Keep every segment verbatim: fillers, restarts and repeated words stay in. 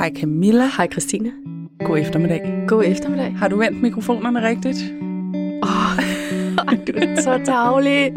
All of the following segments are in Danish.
Hej Camilla. Hej Christine. God eftermiddag. God eftermiddag. Har du vendt mikrofonerne rigtigt? Åh, oh, du er så tarvelig.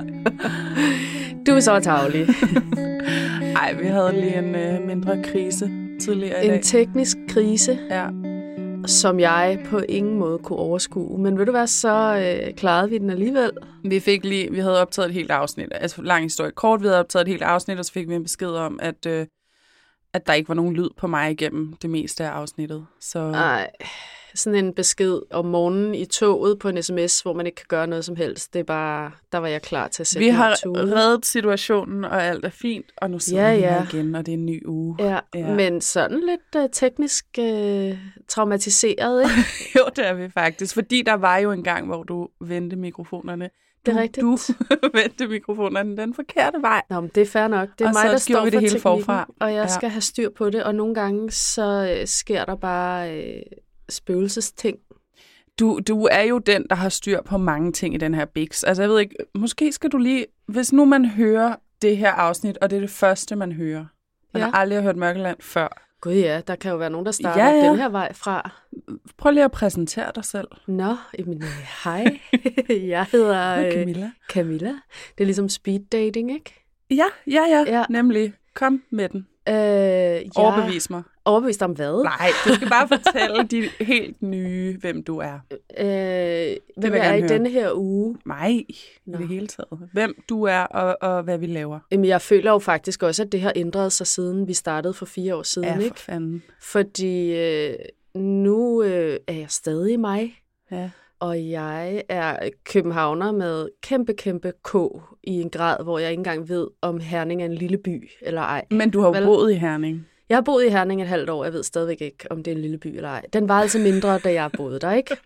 Du er så tarvelig. Ej, vi havde lige en øh, mindre krise tidligere i en dag. En teknisk krise, ja. som jeg på ingen måde kunne overskue. Men ved du hvad, så øh, klarede vi den alligevel. Vi fik lige, vi havde optaget et helt afsnit, altså lang historie kort, vi havde optaget et helt afsnit, og så fik vi en besked om, at, øh, at der ikke var nogen lyd på mig igennem det meste af afsnittet. Så... Nej, sådan en besked om morgenen i toget på en sms, hvor man ikke kan gøre noget som helst. Det er bare, der var jeg klar til at sætte Vi har tude. reddet situationen, og alt er fint, og nu sidder ja, vi ja. her igen, og det er en ny uge. Ja, ja. Men sådan lidt uh, teknisk uh, traumatiseret, ikke? Jo, det er vi faktisk, fordi der var jo en gang, hvor du vendte mikrofonerne. Det er du, rigtigt. Du vendte mikrofonerne den forkerte vej. Nå, men det er fair nok. Det er og mig, der står vi det for hele teknikken, forfra. Og jeg ja. skal have styr på det, og nogle gange så øh, sker der bare øh, spøgelsesting. Du, du er jo den, der har styr på mange ting i den her Bix. Altså jeg ved ikke, måske skal du lige, hvis nu man hører det her afsnit, og det er det første, man hører. Man ja. har aldrig hørt Mørkeland før. Gud ja, der kan jo være nogen, der starter ja, ja. den her vej fra. Prøv lige at præsentere dig selv. Nå, jamen, hej. Jeg hedder øh, Camilla. Camilla. Det er ligesom speed dating, ikke? Ja, ja, ja, ja. Nemlig. Kom med den. Øh, ja. Overbevis mig. Overbevist om hvad? Nej, du skal bare fortælle de helt nye, hvem du er. Øh, hvem jeg er i denne her uge? Nej, i det hele taget. Hvem du er, og, og hvad vi laver. Jamen, jeg føler jo faktisk også, at det har ændret sig, siden vi startede for fire år siden. Ja, for ikke? fanden. Fordi øh, nu øh, er jeg stadig mig. Ja. Og jeg er københavner med kæmpe, kæmpe K i en grad, hvor jeg ikke engang ved, om Herning er en lille by eller ej. Men du har jo boet i Herning. Jeg har boet i Herning et halvt år. Jeg ved stadigvæk ikke, om det er en lille by eller ej. Den var altså mindre, da jeg boede der, ikke?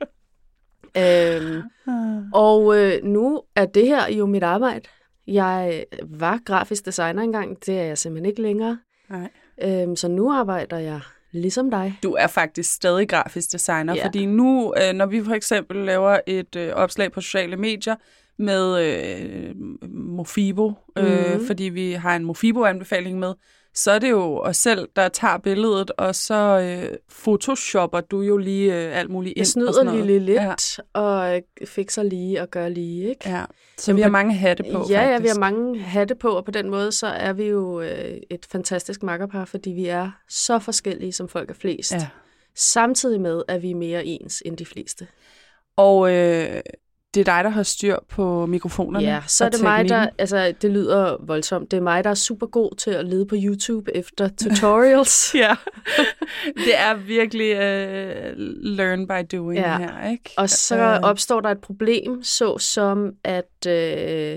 øhm, og øh, nu er det her jo mit arbejde. Jeg var grafisk designer engang. Det er jeg simpelthen ikke længere. Nej. Øhm, så nu arbejder jeg ligesom dig. Du er faktisk stadig grafisk designer, ja. fordi nu, øh, når vi for eksempel laver et øh, opslag på sociale medier med øh, Mofibo, øh, mm-hmm. fordi vi har en Mofibo-anbefaling med, så er det jo os selv, der tager billedet, og så øh, photoshopper du jo lige øh, alt muligt ind. Jeg snyder lige, lige lidt, ja. og fikser lige og gør lige, ikke? Ja, så, så vi har mange hatte på, ja, faktisk. Ja, vi har mange hatte på, og på den måde, så er vi jo øh, et fantastisk makkerpar, fordi vi er så forskellige, som folk er flest. Ja. Samtidig med, at vi er mere ens end de fleste. Og øh, det er dig, der har styr på mikrofonerne. Ja, så er det mig, der, altså det lyder voldsomt, det er mig, der er super god til at lede på YouTube efter tutorials. Ja, det er virkelig uh, learn by doing ja. her, ikke? Og så uh, opstår der et problem, såsom at øh,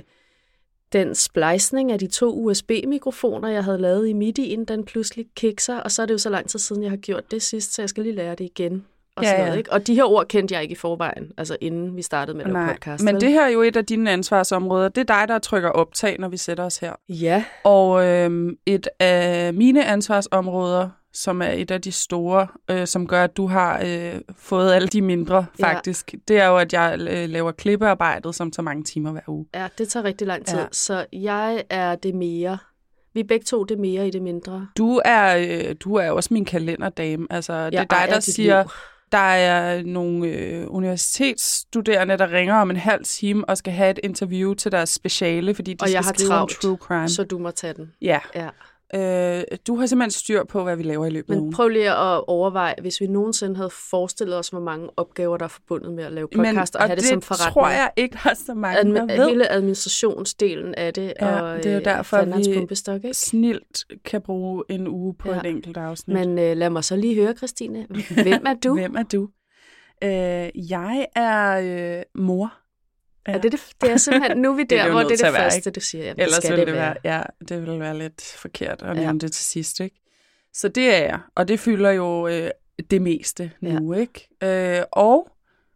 den splejsning af de to U S B-mikrofoner, jeg havde lavet i midien, den pludselig kikser, og så er det jo så lang tid siden, jeg har gjort det sidst, så jeg skal lige lære det igen. Og, ja, noget, ja. Ikke? Og de her ord kendte jeg ikke i forvejen, altså inden vi startede med den podcast. Men vel? det her er jo et af dine ansvarsområder. Det er dig, der trykker optag, når vi sætter os her. Ja. Og øhm, et af mine ansvarsområder, som er et af de store, øh, som gør, at du har øh, fået alle de mindre, faktisk, ja. det er jo, at jeg øh, laver klippearbejdet, som tager mange timer hver uge. Ja, det tager rigtig lang tid. Ja. Så jeg er det mere. Vi er begge to det mere i det mindre. Du er, øh, du er også min kalenderdame. Altså, det er dig, der siger... Liv. Der er nogle øh, universitetsstuderende, der ringer om en halv time og skal have et interview til deres speciale, fordi de og skal jeg har skrive travlt, om true crime. Så du må tage den. Ja. ja. Øh, du har simpelthen styr på, hvad vi laver i løbet af ugen. Men prøv lige at overveje, hvis vi nogensinde havde forestillet os, hvor mange opgaver, der er forbundet med at lave podcast Men, og have det som forretning. det tror jeg ikke har så mange, Admi- der ved. Hele administrationsdelen af det. Ja, og, det er jo derfor, vi ikke? snilt kan bruge en uge på ja. et enkelt afsnit. Men øh, lad mig så lige høre, Christine. Hvem er du? Hvem er du? Øh, jeg er øh, mor. Ja. Er det, det, det er simpelthen, nu er vi der, det er hvor det er det være, første, ikke? du siger. Jamen, Ellers skal ville det det være. være, ja, det ville være lidt forkert at ja. nævne det til sidst, ikke? Så det er jeg, og det fylder jo øh, det meste nu, ja. ikke? Øh, og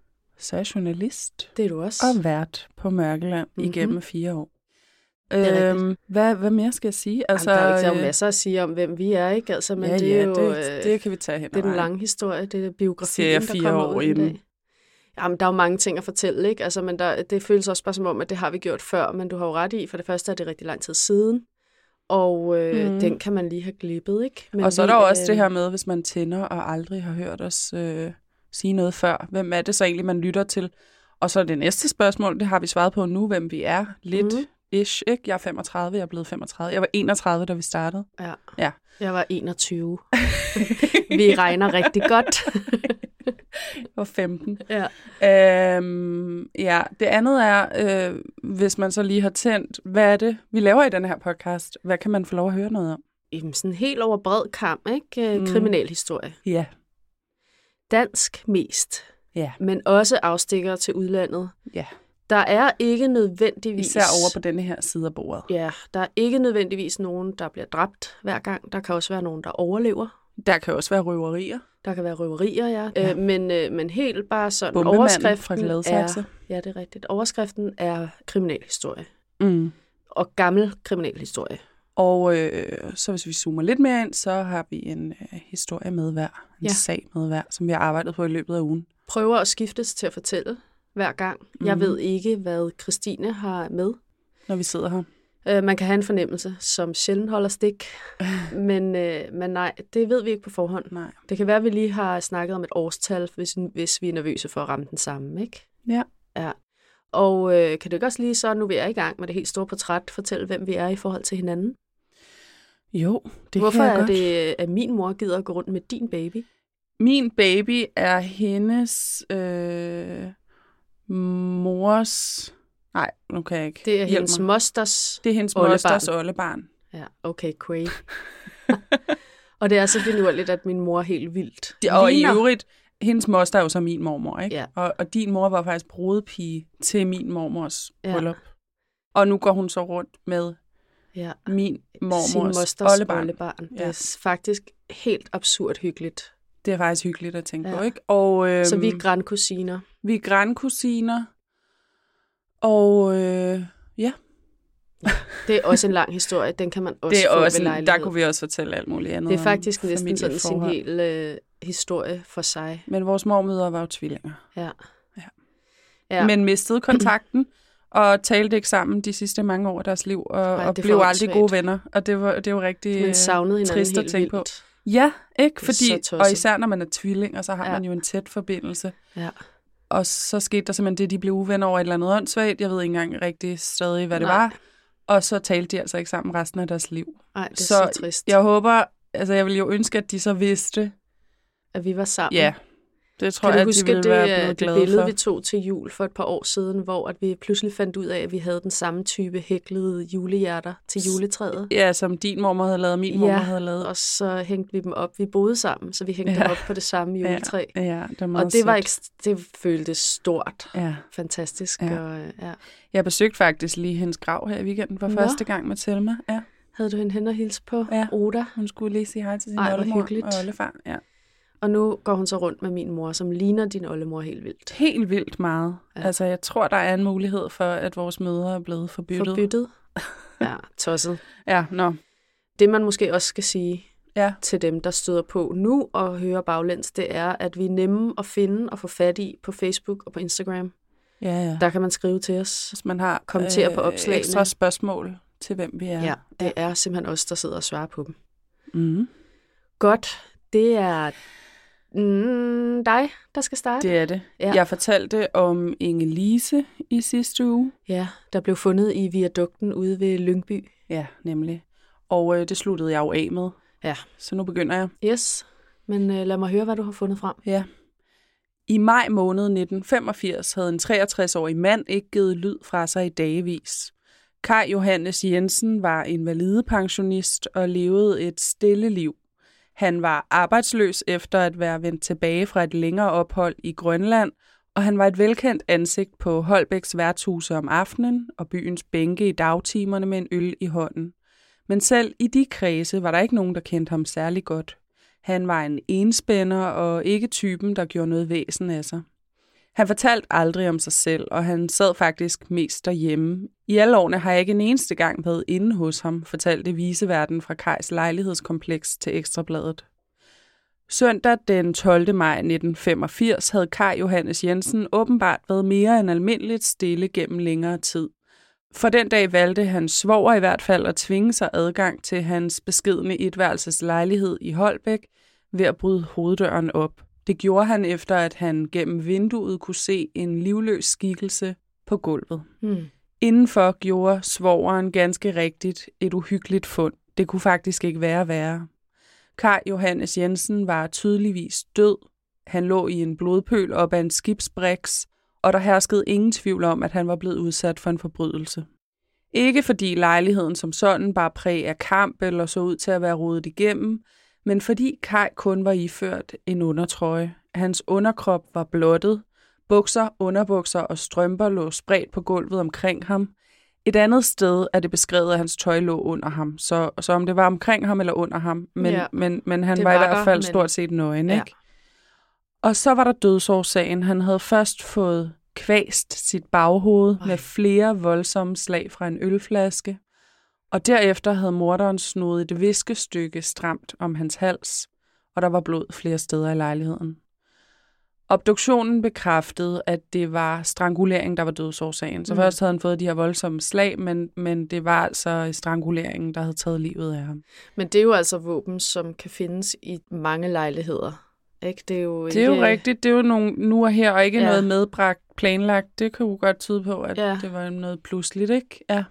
så er jeg journalist. Det er du også. Og vært på Mørkeland mm-hmm. igennem fire år. Øhm, hvad, hvad mere skal jeg sige? Altså, Jamen, der er jo øh, masser at sige om, hvem vi er, ikke? Altså, men ja, det er ja, jo, det, det kan vi tage hen. Det er den lange historie, det er biografien, der kommer ud i dag. Jamen, der er jo mange ting at fortælle, ikke? Altså, men der, det føles også bare som om, at det har vi gjort før, men du har jo ret i, for det første er det rigtig lang tid siden, Og øh, Mm. den kan man lige have glippet, ikke? Men og så er vi, der jo også øh, det her med, hvis man tænder og aldrig har hørt os øh, sige noget før. Hvem er det så egentlig, man lytter til? Og så det næste spørgsmål, det har vi svaret på nu, hvem vi er. Lidt Mhm. ish, ikke? Jeg er femogtredive, jeg er blevet femogtredive. Jeg var enogtredive, da vi startede. Ja. Ja. Jeg var enogtyve. Vi regner rigtig godt. Jeg var femten. Ja. Øhm, ja, det andet er, øh, hvis man så lige har tændt, hvad er det, vi laver i den her podcast? Hvad kan man få lov at høre noget om? Jamen, sådan helt over bred kam, ikke? Mm. Kriminalhistorie. Ja. Dansk mest, Ja. men også afstikker til udlandet. Ja. Der er ikke nødvendigvis... Især over på denne her side af bordet. Ja, der er ikke nødvendigvis nogen, der bliver dræbt hver gang. Der kan også være nogen, der overlever. Der kan også være røverier. Der kan være røverier, ja. Ja. Øh, men, øh, men helt bare sådan, Bombemanden overskriften fra Gladsaxe. er... Ja, det er rigtigt. Overskriften er kriminalhistorie. Mm. Og gammel kriminalhistorie. Og øh, så hvis vi zoomer lidt mere ind, så har vi en øh, historie med hver. En Ja. sag med hver, som vi har arbejdet på i løbet af ugen. Prøver at skiftes til at fortælle hver gang. Mm. Jeg Mhm. ved ikke, hvad Christine har med. Når vi sidder her. Øh, man kan have en fornemmelse, som sjældent holder stik. men, øh, men nej, det ved vi ikke på forhånd. Nej. Det kan være, at vi lige har snakket om et årstal, hvis, hvis vi er nervøse for at ramme den samme, ikke? Ja. Ja. Og øh, kan du ikke også lige så, nu vi er i gang med det helt store portræt, fortælle, hvem vi er i forhold til hinanden? Jo, det Hvorfor kan jeg er godt. det, at min mor gider at gå rundt med din baby? Min baby er hendes øh, mors... Nej, nu kan jeg ikke. Det er Hjælp hendes mig. mosters... Det er hendes oldebarn. mosters oldebarn. Ja, okay, quay. Og det er så finurligt, at min mor er helt vildt Det, og ligner. i øvrigt, hendes moster er jo så min mormor, ikke? Ja. Og, og din mor var faktisk brudepige til min mormors Ja. bryllup. Og nu går hun så rundt med Ja. min Sin mormors mosters oldebarn. oldebarn. Det Ja. er faktisk helt absurd hyggeligt. Det er faktisk hyggeligt at tænke Ja. på, ikke? Og, øhm, Så vi er grandkusiner. vi er grandkusiner. Og øh, ja, Det er også en lang historie. Den kan man også det er få også, ved en, lejlighed. der kunne vi også fortælle alt muligt andet. Det er om faktisk næsten sådan sin familieforhold. hel øh, historie for sig. Men vores mormødre var jo tvillinger. Ja. Ja. Ja. Men mistede kontakten og talte ikke sammen de sidste mange år af deres liv, og, Ej, og det er blev for aldrig åndssvagt. gode venner. Og det var, det var rigtig Man savnede hinanden trist at helt tænke på. vildt. Ja, ikke? Det er Fordi, så og tosset. især når man er tvillinger, så har Ja. man jo en tæt forbindelse. Ja. Og så skete der simpelthen det, de blev uvenner over et eller andet åndssvagt. Jeg ved ikke engang rigtig stadig, hvad det Nej. var. Og så talte de altså ikke sammen resten af deres liv. Ej, det er Så så, trist, Jeg håber, altså jeg ville jo ønske, at de så vidste, at vi var sammen. ja, det tror Kan jeg, du at de huske ville det, være øh, blevet det glade billede, for. vi tog til jul for et par år siden, hvor at vi pludselig fandt ud af, at vi havde den samme type hæklede julehjerter til juletræet? Ja, som din mormor havde lavet, min mormor Ja, havde lavet. Og så hængte vi dem op. Vi boede sammen, så vi hængte Ja. dem op på det samme juletræ. Ja, ja, det var meget Og det, var sødt. ekst- det føltes stort. Ja. Fantastisk. Ja. Og, øh, ja. Jeg besøgte faktisk lige hendes grav her i weekenden for Nå. første gang med Thelma. Ja. Havde du hende hen og hilse på Ja. Oda? Hun skulle lige sige hej til sin Ej, hvor oldemor hyggeligt. og oldefar. Ja. Og nu går hun så rundt med min mor, som ligner din oldemor helt vildt. Helt vildt meget. Ja. Ja. Altså, jeg tror, der er en mulighed for, at vores mødre er blevet forbyttet. Forbyttet. Ja, tosset. Ja, nå. Det man måske også skal sige Ja. til dem, der støder på nu og hører baglæns, det er, at vi er nemme at finde og få fat i på Facebook og på Instagram. Ja, ja. Der kan man skrive til os. Hvis man har Kommentere på opslagene. ekstra spørgsmål til, hvem vi er. Ja, det er simpelthen os, der sidder og svarer på dem. Mm. Godt, det er mm, dig, der skal starte. Det er det. Ja. Ja. Jeg fortalte om Inge-Lise i sidste uge. Ja, der blev fundet i viadukten ude ved Lyngby. Ja, nemlig. Og øh, det sluttede jeg jo af med. Ja. Så nu begynder jeg. Yes, men øh, lad mig høre, hvad du har fundet frem. Ja. I maj måned nitten femogfirs havde en treogtres-årig mand ikke givet lyd fra sig i dagevis. Kai Johannes Jensen var invalidepensionist og levede et stille liv. Han var arbejdsløs efter at være vendt tilbage fra et længere ophold i Grønland, og han var et velkendt ansigt på Holbæks værtshuse om aftenen og byens bænke i dagtimerne med en øl i hånden. Men selv i de kredse var der ikke nogen, der kendte ham særlig godt. Han var en enspænder og ikke typen, der gjorde noget væsen af sig. Han fortalte aldrig om sig selv, og han sad faktisk mest derhjemme. I alle årene har jeg ikke en eneste gang været inde hos ham, fortalte viceverden fra Kajs lejlighedskompleks til Ekstrabladet. Søndag den tolvte maj nitten femogfirs havde Kai Johannes Jensen åbenbart været mere end almindeligt stille gennem længere tid. For den dag valgte hans svoger i hvert fald at tvinge sig adgang til hans beskedne etværelses lejlighed i Holbæk ved at bryde hoveddøren op. Det gjorde han efter, at han gennem vinduet kunne se en livløs skikkelse på gulvet. Hmm. Indenfor gjorde svogeren ganske rigtigt et uhyggeligt fund. Det kunne faktisk ikke være værre. Kaj Johannes Jensen var tydeligvis død. Han lå i en blodpøl op ad en skibsbriks, og der herskede ingen tvivl om, at han var blevet udsat for en forbrydelse. Ikke fordi lejligheden som sådan bare præg af kamp eller så ud til at være rodet igennem, men fordi Kaj kun var iført en undertrøje. Hans underkrop var blottet, bukser, underbukser og strømper lå spredt på gulvet omkring ham. Et andet sted er det beskrevet, at hans tøj lå under ham, så, så om det var omkring ham eller under ham, men, ja. men, men han var, var i hvert fald der, stort men... set nøgen, ikke? Ja. Og så var der dødsårsagen. Han havde først fået kvæst sit baghoved Ej. med flere voldsomme slag fra en ølflaske, og derefter havde morderen snoet et viskestykke stramt om hans hals, og der var blod flere steder i lejligheden. Obduktionen bekræftede, at det var strangulering, der var dødsårsagen. Så mm. først havde han fået de her voldsomme slag, men, men det var altså stranguleringen, der havde taget livet af ham. Men det er jo altså våben, som kan findes i mange lejligheder. Ikke? Det er jo, det er ikke... jo rigtigt. Det er jo nogle nu og her, og ikke ja. noget medbragt planlagt. Det kan jo godt tyde på, at ja. det var noget pludseligt, ikke? Ja.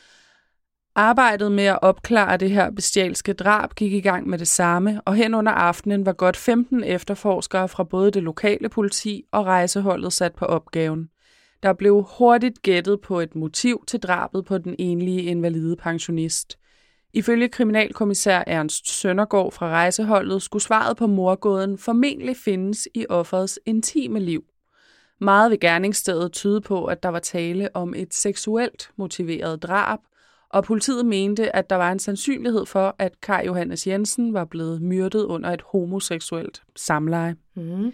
Arbejdet med at opklare det her bestialske drab gik i gang med det samme, og hen under aftenen var godt femten efterforskere fra både det lokale politi og rejseholdet sat på opgaven. Der blev hurtigt gættet på et motiv til drabet på den enlige invalide pensionist. Ifølge kriminalkommissær Ernst Søndergaard fra rejseholdet skulle svaret på mordgåden formentlig findes i offerets intime liv. Meget ved gerningsstedet tyde på, at der var tale om et seksuelt motiveret drab, og politiet mente, at der var en sandsynlighed for, at Kaj Johannes Jensen var blevet myrdet under et homoseksuelt samleje. Mm.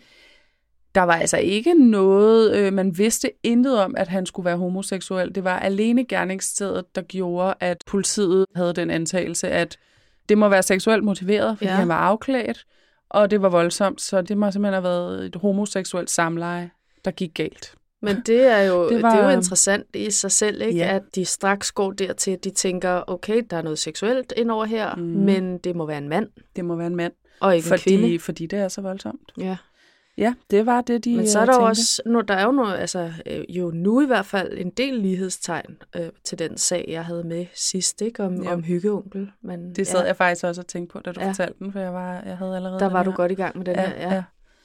Der var altså ikke noget, øh, man vidste intet om, at han skulle være homoseksuel. Det var alene gerningsstedet, der gjorde, at politiet havde den antagelse, at det må være seksuelt motiveret, fordi ja. han var afklædt, og det var voldsomt, så det må simpelthen have været et homoseksuelt samleje, der gik galt. Men det er jo, det var... det er jo interessant i sig selv, ikke? Ja. At de straks går dertil, at de tænker, okay, der er noget seksuelt indover her, mm. men det må være en mand. Det må være en mand. Og ikke fordi, en kvinde. Fordi det er så voldsomt. Ja. Ja, det var det, de Men så er der tænkte. også, nu, der er jo noget, altså jo nu i hvert fald en del lighedstegn øh, til den sag, jeg havde med sidst, ikke? Om, ja. om hyggeonkel. Men, det sad ja. jeg faktisk også og tænkte på, da du ja. fortalte den, for jeg, var, jeg havde allerede Der var den du godt i gang med den ja, her, ja. ja.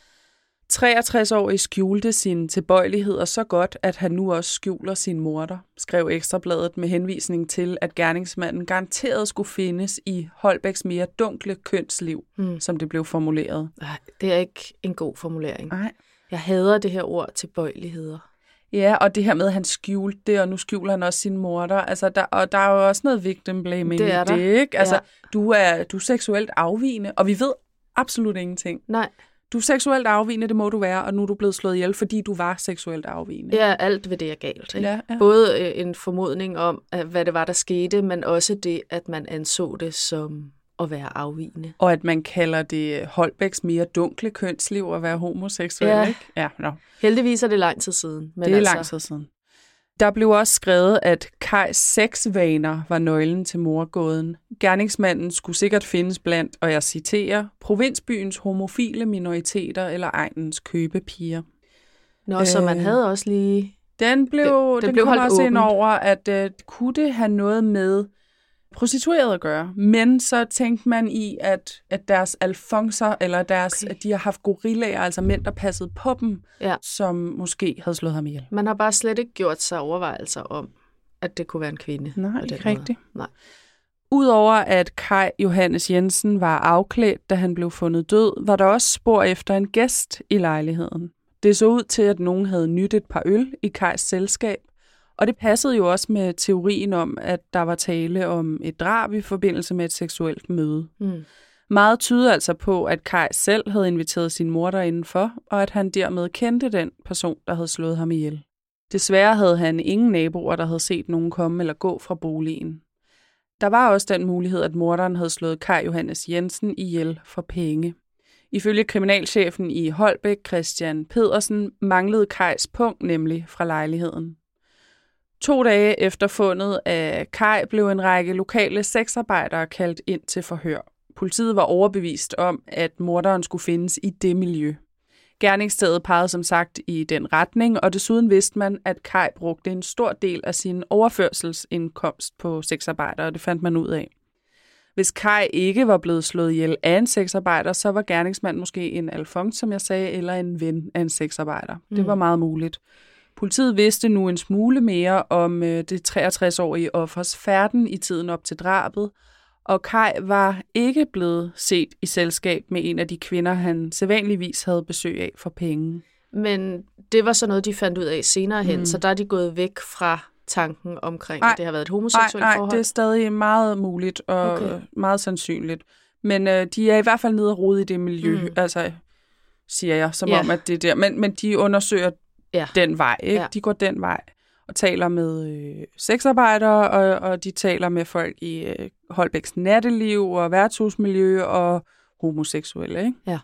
treogtres-årig skjulte sine tilbøjeligheder så godt, at han nu også skjuler sin morder, skrev Ekstrabladet med henvisning til, at gerningsmanden garanteret skulle findes i Holbæks mere dunkle kønsliv, mm. som det blev formuleret. Nej, det er ikke en god formulering. Nej. Jeg hader det her ord, tilbøjeligheder. Ja, og det her med, at han skjulte det, og nu skjuler han også sin morder. Altså, der, og der er jo også noget victim blaming det er i det, ikke? Altså, ja. du, er, du er seksuelt afvigende, og vi ved absolut ingenting. Nej. Du er seksuelt afvigende, det må du være, og nu er du blevet slået ihjel, fordi du var seksuelt afvigende. Ja, alt ved det er galt. Ikke? Ja, ja. Både øh, en formodning om, at, hvad det var, der skete, men også det, at man anså det som at være afvigende. Og at man kalder det Holbæks mere dunkle kønsliv at være homoseksuel, ja. ikke? Ja, no. Heldigvis er det lang tid siden. Men det er altså... lang tid siden. Der blev også skrevet, at Kajs sexvaner var nøglen til mordgåden. Gerningsmanden skulle sikkert findes blandt, og jeg citerer, provinsbyens homofile minoriteter eller egnens købepiger. Nå, øh, så man havde også lige... Den blev, det, den den blev kom også åbent. ind over, at uh, kunne det have noget med prostitueret at gøre. Men så tænkte man i, at, at deres alfonser, eller deres, okay. at de har haft gorillaer, altså mænd, der passede på dem, ja. som måske havde slået ham ihjel. Man har bare slet ikke gjort sig overvejelser om, at det kunne være en kvinde. Nej, ikke rigtigt. Nej. Udover at Kaj Johannes Jensen var afklædt, da han blev fundet død, var der også spor efter en gæst i lejligheden. Det så ud til, at nogen havde nydt et par øl i Kajs selskab, og det passede jo også med teorien om, at der var tale om et drab i forbindelse med et seksuelt møde. Mm. Meget tyder altså på, at Kaj selv havde inviteret sin morder indenfor, og at han dermed kendte den person, der havde slået ham ihjel. Desværre havde han ingen naboer, der havde set nogen komme eller gå fra boligen. Der var også den mulighed, at morderen havde slået Kaj Johannes Jensen ihjel for penge. Ifølge kriminalchefen i Holbæk, Christian Pedersen, manglede Kajs punkt nemlig fra lejligheden. To dage efter fundet af Kai blev en række lokale sexarbejdere kaldt ind til forhør. Politiet var overbevist om, at morderen skulle findes i det miljø. Gerningsstedet pegede som sagt i den retning, og desuden vidste man, at Kai brugte en stor del af sin overførselsindkomst på sexarbejdere, og det fandt man ud af. Hvis Kai ikke var blevet slået ihjel af en sexarbejder, så var gerningsmanden måske en alfons, som jeg sagde, eller en ven af en sexarbejder. Mm. Det var meget muligt. Politiet vidste nu en smule mere om øh, det treogtres-årige offers færden i tiden op til drabet, og Kai var ikke blevet set i selskab med en af de kvinder, han sædvanligvis havde besøg af for penge. Men det var så noget, de fandt ud af senere hen, mm. så der er de gået væk fra tanken omkring, ej, at det har været et homoseksuelt ej, ej, forhold? Nej, det er stadig meget muligt og okay. meget sandsynligt. Men øh, de er i hvert fald nede og rode i det miljø, mm. altså siger jeg, som ja. om, at det er der. Men, men de undersøger ja. den vej, ikke? Ja. De går den vej og taler med øh, sexarbejdere, og, og de taler med folk i øh, Holbæks natteliv og værtshusmiljø og homoseksuelle, ikke? Ja.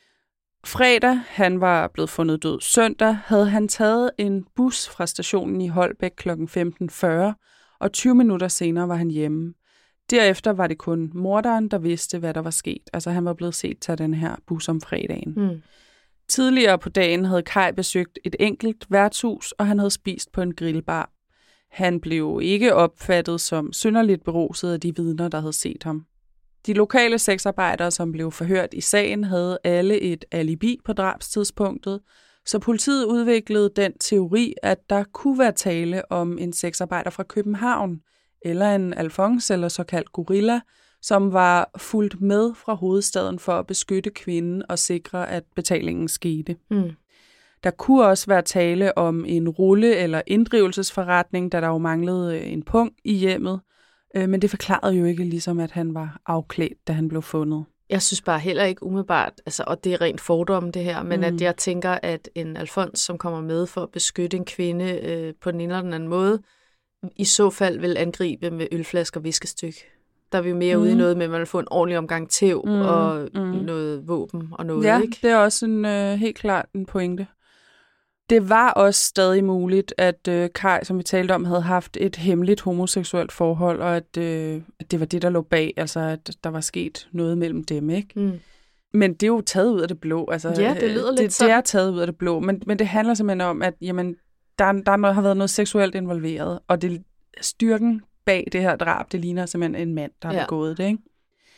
Fredag, han var blevet fundet død søndag, havde han taget en bus fra stationen i Holbæk klokken femten fyrre, og tyve minutter senere var han hjemme. Derefter var det kun morderen, der vidste, hvad der var sket. Altså han var blevet set til den her bus om fredagen. Mm. Tidligere på dagen havde Kai besøgt et enkelt værtshus, og han havde spist på en grillbar. Han blev ikke opfattet som synderligt beruset af de vidner, der havde set ham. De lokale sexarbejdere, som blev forhørt i sagen, havde alle et alibi på drabstidspunktet, så politiet udviklede den teori, at der kunne være tale om en sexarbejder fra København, eller en alfons eller såkaldt gorilla, som var fulgt med fra hovedstaden for at beskytte kvinden og sikre, at betalingen skete. Mm. Der kunne også være tale om en rulle- eller inddrivelsesforretning, da der jo manglede en punkt i hjemmet, men det forklarede jo ikke ligesom, at han var afklædt, da han blev fundet. Jeg synes bare heller ikke umiddelbart, altså, og det er rent fordom det her, men mm. at jeg tænker, at en alfons, som kommer med for at beskytte en kvinde øh, på den ene eller den anden måde, i så fald vil angribe med ølflasker og viskestykke. Der er vi jo mere mm. ude i noget med, at man vil få en ordentlig omgang tæv mm. og mm. noget våben og noget, ja, ikke? Det er også en, øh, helt klart en pointe. Det var også stadig muligt, at øh, Kai, som vi talte om, havde haft et hemmeligt homoseksuelt forhold, og at, øh, at det var det, der lå bag, altså at der var sket noget mellem dem, ikke? Mm. Men det er jo taget ud af det blå. Altså, ja, det lyder lidt det, sådan. Det er taget ud af det blå, men, men det handler simpelthen om, at jamen, der, der har været noget seksuelt involveret, og det, styrken bag det her drab, det ligner simpelthen en mand, der har ja. begået det, ikke?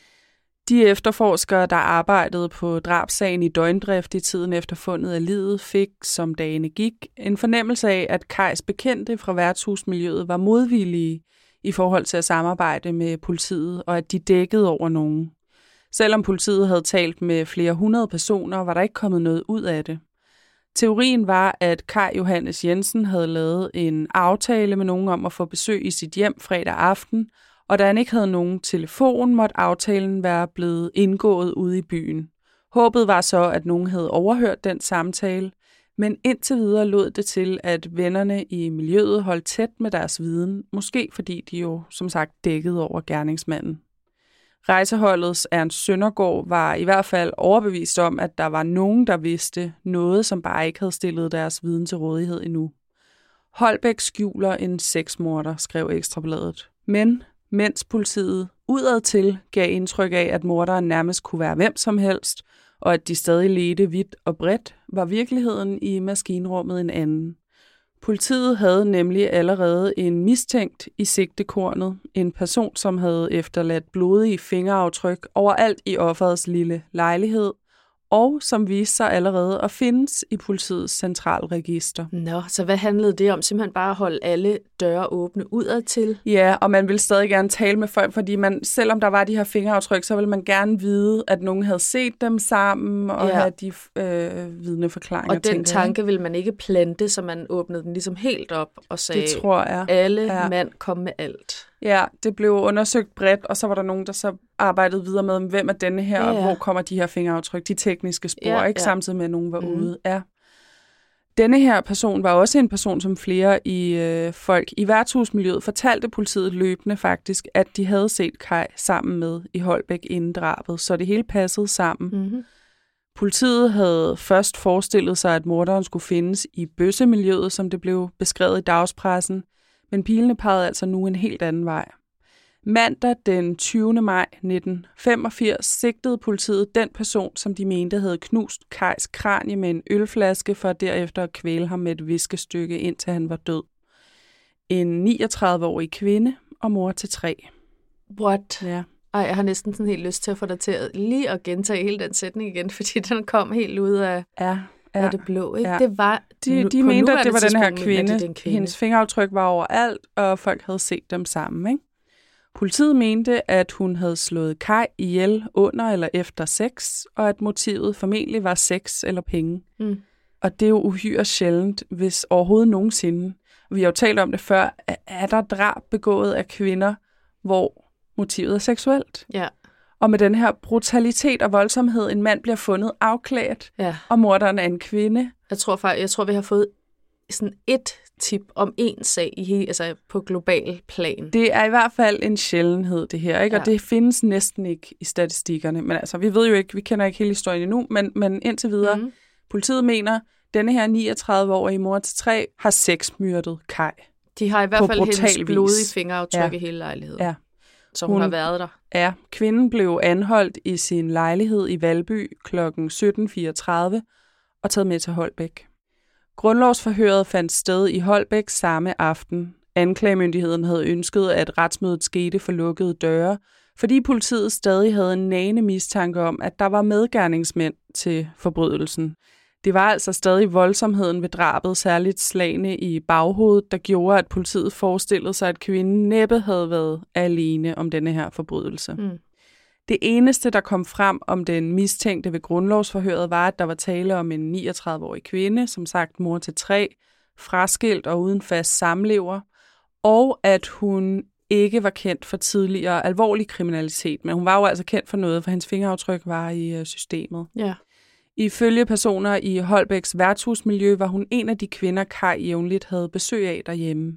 De efterforskere, der arbejdede på drabssagen i døgndrift i tiden efter fundet af livet, fik, som dagene gik, en fornemmelse af, at Kais bekendte fra værtshusmiljøet var modvillige i forhold til at samarbejde med politiet, og at de dækkede over nogen. Selvom politiet havde talt med flere hundrede personer, var der ikke kommet noget ud af det. Teorien var, at Kai Johannes Jensen havde lavet en aftale med nogen om at få besøg i sit hjem fredag aften, og da han ikke havde nogen telefon, måtte aftalen være blevet indgået ude i byen. Håbet var så, at nogen havde overhørt den samtale, men indtil videre lod det til, at vennerne i miljøet holdt tæt med deres viden, måske fordi de jo som sagt dækkede over gerningsmanden. Rejseholdets Ernst Søndergaard var i hvert fald overbevist om, at der var nogen, der vidste noget, som bare ikke havde stillet deres viden til rådighed endnu. Holbæk skjuler en sexmorder, skrev Ekstrabladet. Men mens politiet udadtil gav indtryk af, at morderen nærmest kunne være hvem som helst, og at de stadig ledte vidt og bredt, var virkeligheden i maskinrummet en anden. Politiet havde nemlig allerede en mistænkt i sigtekornet, en person, som havde efterladt blodige fingeraftryk overalt i offerets lille lejlighed, og som viste sig allerede at findes i politiets centralregister. Nå, så hvad handlede det om? Simpelthen bare at holde alle døre åbne udadtil? Ja, og man ville stadig gerne tale med folk, fordi man, selvom der var de her fingeraftryk, så ville man gerne vide, at nogen havde set dem sammen, og ja. have de øh, vidneforklaringer. Og den tanke ville man ikke plante, så man åbnede den ligesom helt op og sagde, det tror jeg. alle ja. mand kom med alt. Ja, det blev undersøgt bredt, og så var der nogen, der så arbejdede videre med, hvem er denne her, ja, ja. og hvor kommer de her fingeraftryk, de tekniske spor, ja, ikke ja. samtidig med, at nogen var mm. ude. Ja. Denne her person var også en person, som flere i øh, folk i værtshusmiljøet fortalte politiet løbende faktisk, at de havde set Kai sammen med i Holbæk inden drabet, så det hele passede sammen. Mm-hmm. Politiet havde først forestillet sig, at morderen skulle findes i bøssemiljøet, som det blev beskrevet i dagspressen, Men pilene pegede altså nu en helt anden vej. Mandag den tyvende maj nitten femogfirs sigtede politiet den person, som de mente havde knust Kajs kranie med en ølflaske, for derefter at kvæle ham med et viskestykke, indtil han var død. En niogtredive-årig kvinde og mor til tre. What? Ja. Ej, jeg har næsten sådan helt lyst til at få dig til at lige at gentage hele den sætning igen, fordi den kom helt ud af, Ja, ja. af det blå. Ikke? Ja. Det var, De, de på mente, at det var den her tidspunkt, mente de, kvinde. det er en kvinde. Hendes fingeraftryk var overalt, og folk havde set dem sammen. Ikke? Politiet mente, at hun havde slået Kaj ihjel under eller efter sex, og at motivet formentlig var sex eller penge. Mm. Og det er jo uhyre sjældent, hvis overhovedet nogensinde. Vi har jo talt om det før. Er der drab begået af kvinder, hvor motivet er seksuelt? Ja. Og med den her brutalitet og voldsomhed, en mand bliver fundet afklædt, Ja. og morderen er en kvinde. Jeg tror faktisk, jeg tror, vi har fået sådan et tip om en sag i hele, altså på global plan. Det er i hvert fald en sjældenhed, det her, ikke? Og Ja. det findes næsten ikke i statistikkerne. Men altså, vi ved jo ikke, vi kender ikke hele historien endnu, men, men indtil videre, Mm. politiet mener, at denne her niogtredive-årige mor til tre har sexmyrdet Kaj. De har i hvert På fald hendes brutal vis. blodige fingeraftryk Ja. i hele lejligheden. Ja. Så hun, Hun- har været der. Ja, kvinden blev anholdt i sin lejlighed i Valby klokken sytten fireogtredive og taget med til Holbæk. Grundlovsforhøret fandt sted i Holbæk samme aften. Anklagemyndigheden havde ønsket, at retsmødet skete for lukkede døre, fordi politiet stadig havde en nagende mistanke om, at der var medgerningsmænd til forbrydelsen. Det var altså stadig voldsomheden ved drabet, særligt slagene i baghovedet, der gjorde, at politiet forestillede sig, at kvinden næppe havde været alene om denne her forbrydelse. Mm. Det eneste, der kom frem om den mistænkte ved grundlovsforhøret, var, at der var tale om en niogtredive-årig kvinde, som sagt mor til tre, fraskilt og uden fast samlever, og at hun ikke var kendt for tidligere alvorlig kriminalitet, men hun var jo altså kendt for noget, for hendes fingeraftryk var i øh, systemet. Ja. Ifølge personer i Holbæks værtshusmiljø var hun en af de kvinder, Kaj jævnligt havde besøg af derhjemme.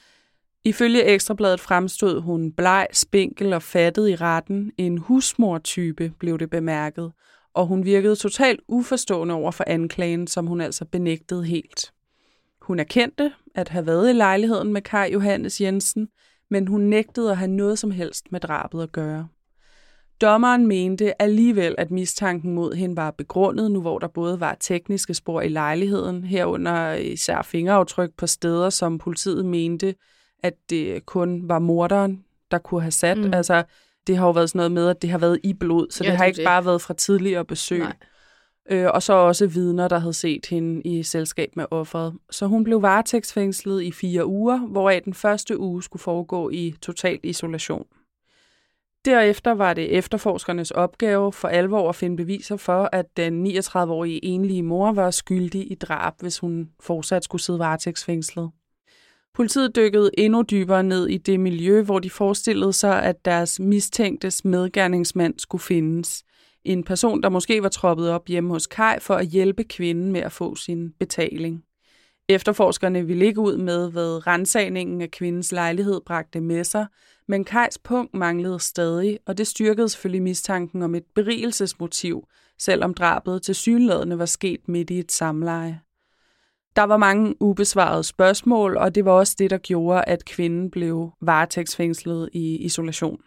Ifølge Ekstrabladet fremstod hun bleg, spinkel og fattet i retten. En husmor-type blev det bemærket, og hun virkede totalt uforstående over for anklagen, som hun altså benægtede helt. Hun erkendte at have været i lejligheden med Kaj Johannes Jensen, men hun nægtede at have noget som helst med drabet at gøre. Dommeren mente alligevel, at mistanken mod hende var begrundet, nu hvor der både var tekniske spor i lejligheden, herunder især fingeraftryk på steder, som politiet mente, at det kun var morderen, der kunne have sat. Mm. Altså, det har jo været sådan noget med, at det har været i blod, så ja, det har det ikke det. bare været fra tidligere besøg. Øh, og så også vidner, der havde set hende i selskab med offeret. Så hun blev varetægtsfængslet i fire uger, hvoraf den første uge skulle foregå i total isolation. Derefter var det efterforskernes opgave for alvor at finde beviser for, at den niogtredive-årige enlige mor var skyldig i drab, hvis hun fortsat skulle sidde varetægtsfængslet. Politiet dykkede endnu dybere ned i det miljø, hvor de forestillede sig, at deres mistænktes medgerningsmand skulle findes. En person, der måske var troppet op hjemme hos Kaj for at hjælpe kvinden med at få sin betaling. Efterforskerne ville ikke ud med, hvad ransagningen af kvindens lejlighed bragte med sig, men Kajs punkt manglede stadig, og det styrkede selvfølgelig mistanken om et berigelsesmotiv, selvom drabet tilsyneladende var sket midt i et samleje. Der var mange ubesvarede spørgsmål, og det var også det, der gjorde, at kvinden blev varetægtsfængslet i isolation.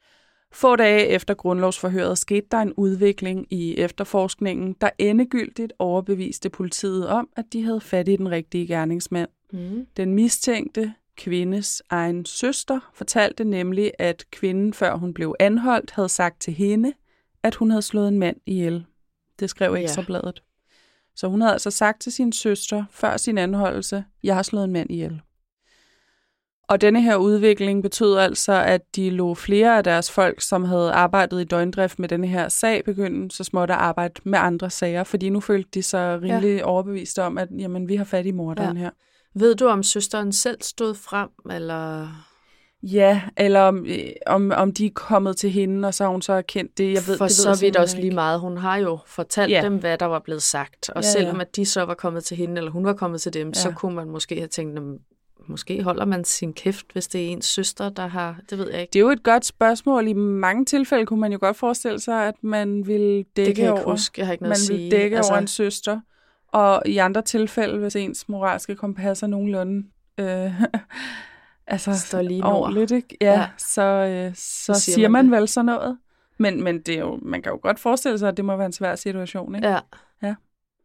Få dage efter grundlovsforhøret skete der en udvikling i efterforskningen, der endegyldigt overbeviste politiet om, at de havde fat i den rigtige gerningsmand. Mm. Den mistænkte kvindes egen søster fortalte nemlig, at kvinden, før hun blev anholdt, havde sagt til hende, at hun havde slået en mand ihjel. Det skrev Ekstrabladet. Så hun havde altså sagt til sin søster før sin anholdelse, jeg har slået en mand ihjel. Og denne her udvikling betød altså, at de lod flere af deres folk, som havde arbejdet i døgndrift med denne her sag, begynde så småt at arbejde med andre sager, fordi nu følte de sig rimelig ja. overbeviste om, at jamen, vi har fat i morderen ja. her. Ved du, om søsteren selv stod frem, eller... Ja, eller om, om, om de er kommet til hende, og så har hun så erkendt det. Jeg ved, For det så ved vidt også lige meget. Hun har jo fortalt ja. dem, hvad der var blevet sagt. Og ja, selvom ja. at de så var kommet til hende, eller hun var kommet til dem, ja. så kunne man måske have tænkt, måske holder man sin kæft, hvis det er ens søster, der har... Det ved jeg ikke. Det er jo et godt spørgsmål. I mange tilfælde kunne man jo godt forestille sig, at man vil dække det kan jeg over... ikke huske. Jeg har ikke noget man at sige. vil dække altså... over en søster. Og i andre tilfælde, hvis ens moralske kompas er nogenlunde... Øh, altså, står lige ordentligt, ikke? Ja, ja. Så, øh, så, så siger, siger man, man vel sådan noget. Men, men det er jo, man kan jo godt forestille sig, at det må være en svær situation, ikke? Ja. Ja.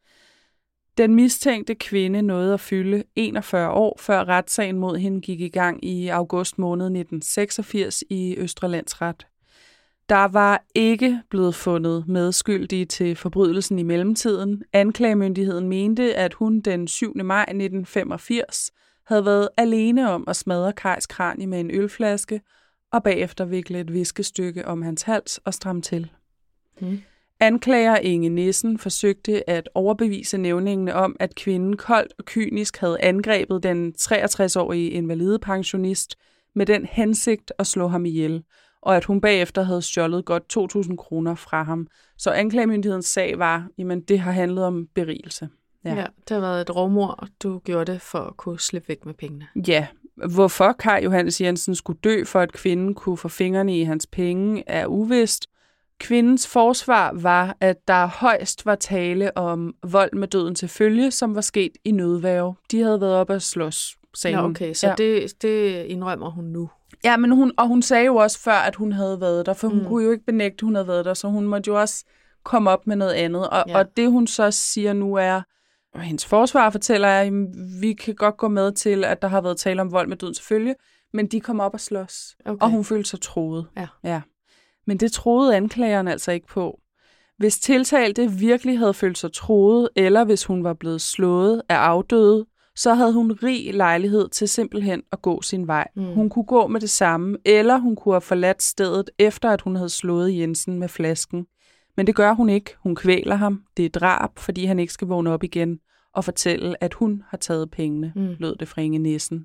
Den mistænkte kvinde nåede at fylde enogfyrre år, før retssagen mod hende gik i gang i august måned nitten seksogfirs i Østre Landsret. Der var ikke blevet fundet medskyldige til forbrydelsen i mellemtiden. Anklagemyndigheden mente, at hun den syvende maj nitten femogfirs havde været alene om at smadre Kajs kranie med en ølflaske og bagefter vikle et viskestykke om hans hals og stramme til. Hmm. Anklager Inge Nissen forsøgte at overbevise nævningene om, at kvinden koldt og kynisk havde angrebet den treogtres-årige invalidepensionist med den hensigt at slå ham ihjel, og at hun bagefter havde stjålet godt to tusind kroner fra ham. Så anklagemyndighedens sag var, jamen det har handlet om berigelse. Ja, ja det har været et rovmord, og du gjorde det for at kunne slippe væk med pengene. Ja, hvorfor Kaj Johannes Jensen skulle dø, for at kvinden kunne få fingrene i hans penge, er uvist. Kvindens forsvar var, at der højst var tale om vold med døden til følge, som var sket i nødværge. De havde været oppe at slås, sagde Nå, hun. okay, så ja. det, det indrømmer hun nu. Ja, men hun, og hun sagde jo også før, at hun havde været der, for hun mm. kunne jo ikke benægte, at hun havde været der, så hun måtte jo også komme op med noget andet. Og, ja. og det hun så siger nu er, og hendes forsvar fortæller, at vi kan godt gå med til, at der har været tale om vold med døden til følge, men de kom op og slås, okay. og hun følte sig troet. Ja. ja. Men det troede anklageren altså ikke på. Hvis tiltalte virkelig havde følt sig troet, eller hvis hun var blevet slået af afdøde, så havde hun rig lejlighed til simpelthen at gå sin vej. Mm. Hun kunne gå med det samme, eller hun kunne have forladt stedet, efter at hun havde slået Jensen med flasken. Men det gør hun ikke. Hun kvæler ham. Det er drab, fordi han ikke skal vågne op igen og fortælle, at hun har taget pengene, mm. lød det fra Inge Nissen.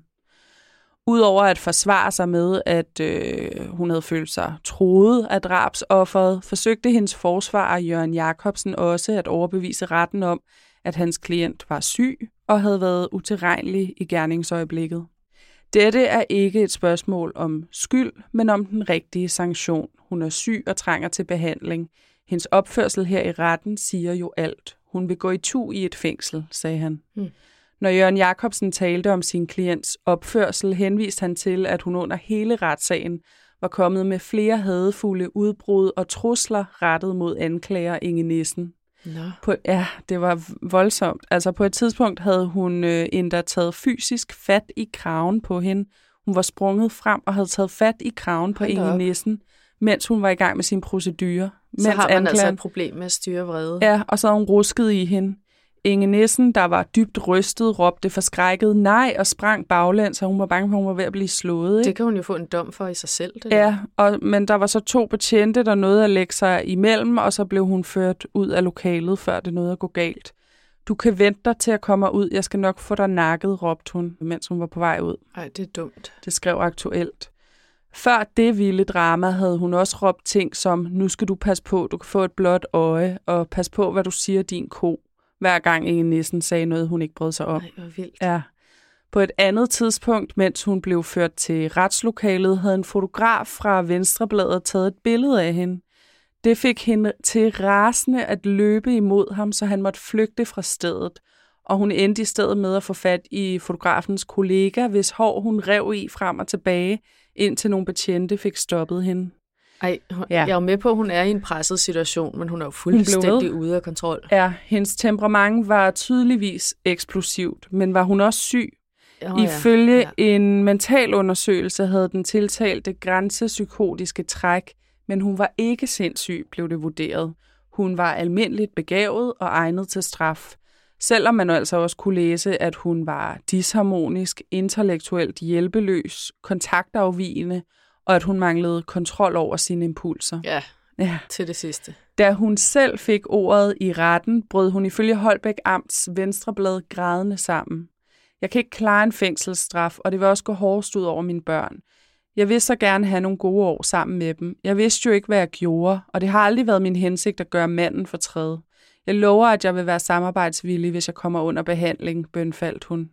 Udover at forsvare sig med, at øh, hun havde følt sig troet af drabsofferet, forsøgte hendes forsvarer Jørgen Jacobsen også at overbevise retten om, at hans klient var syg og havde været utilregnelig i gerningsøjeblikket. Dette er ikke et spørgsmål om skyld, men om den rigtige sanktion. Hun er syg og trænger til behandling. Hendes opførsel her i retten siger jo alt. Hun vil gå i tu i et fængsel, sagde han. Mm. Når Jørgen Jacobsen talte om sin klients opførsel, henviste han til, at hun under hele retssagen var kommet med flere hadefulde udbrud og trusler rettet mod anklager Inge Nissen. No. På, ja, det var voldsomt. Altså på et tidspunkt havde hun øh, endda taget fysisk fat i kraven på hende. Hun var sprunget frem og havde taget fat i kraven på Inge Nissen, mens hun var i gang med sin procedure. Så har man anklageren, altså et problem med at styre vrede. Ja, og så havde hun rusket i hende. Inge Nissen, der var dybt rystet, råbte forskrækket nej og sprang baglæns, så hun var bange for, hun var ved at blive slået. Ikke? Det kan hun jo få en dom for i sig selv. Det ja, og, men der var så to betjente, der nåede at lægge sig imellem, og så blev hun ført ud af lokalet, før det nåede at gå galt. Du kan vente dig til at komme ud. Jeg skal nok få dig nakket, råbte hun, mens hun var på vej ud. Ej, det er dumt. Det skrev Aktuelt. Før det vilde drama havde hun også råbt ting som, nu skal du passe på, du kan få et blåt øje, og pas på, hvad du siger, din ko. Hver gang Inge Nissen sagde noget, hun ikke brød sig om. Ej, hvor vildt. Ja. På et andet tidspunkt, mens hun blev ført til retslokalet, havde en fotograf fra Venstrebladet taget et billede af hende. Det fik hende til rasende at løbe imod ham, så han måtte flygte fra stedet. Og hun endte i stedet med at få fat i fotografens kollega, hvis hår hun rev i frem og tilbage, indtil nogle betjente fik stoppet hende. Ej, ja. Jeg er jo med på, at hun er i en presset situation, men hun er jo fuldstændig ude af kontrol. Ja, hendes temperament var tydeligvis eksplosivt, men var hun også syg? Oh, Ifølge ja. Ja. en mentalundersøgelse havde den tiltalte grænsepsykotiske træk, men hun var ikke sindssyg, blev det vurderet. Hun var almindeligt begavet og egnet til straf. Selvom man altså også kunne læse, at hun var disharmonisk, intellektuelt hjælpeløs, kontaktafvigende, og at hun manglede kontrol over sine impulser. Ja, ja, til det sidste. Da hun selv fik ordet i retten, brød hun ifølge Holbæk Amts Venstreblad grædende sammen. Jeg kan ikke klare en fængselsstraf, og det vil også gå hårdest ud over mine børn. Jeg vil så gerne have nogle gode år sammen med dem. Jeg vidste jo ikke, hvad jeg gjorde, og det har aldrig været min hensigt at gøre manden fortræd. Jeg lover, at jeg vil være samarbejdsvillig, hvis jeg kommer under behandling, bønfaldt hun.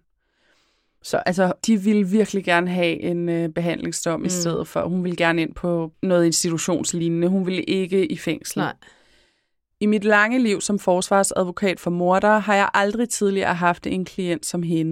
Så altså, de ville virkelig gerne have en øh, behandlingsdom mm. i stedet for. Hun ville gerne ind på noget institutionslignende. Hun ville ikke i fængsel. Nej. I mit lange liv som forsvarsadvokat for mordere har jeg aldrig tidligere haft en klient som hende.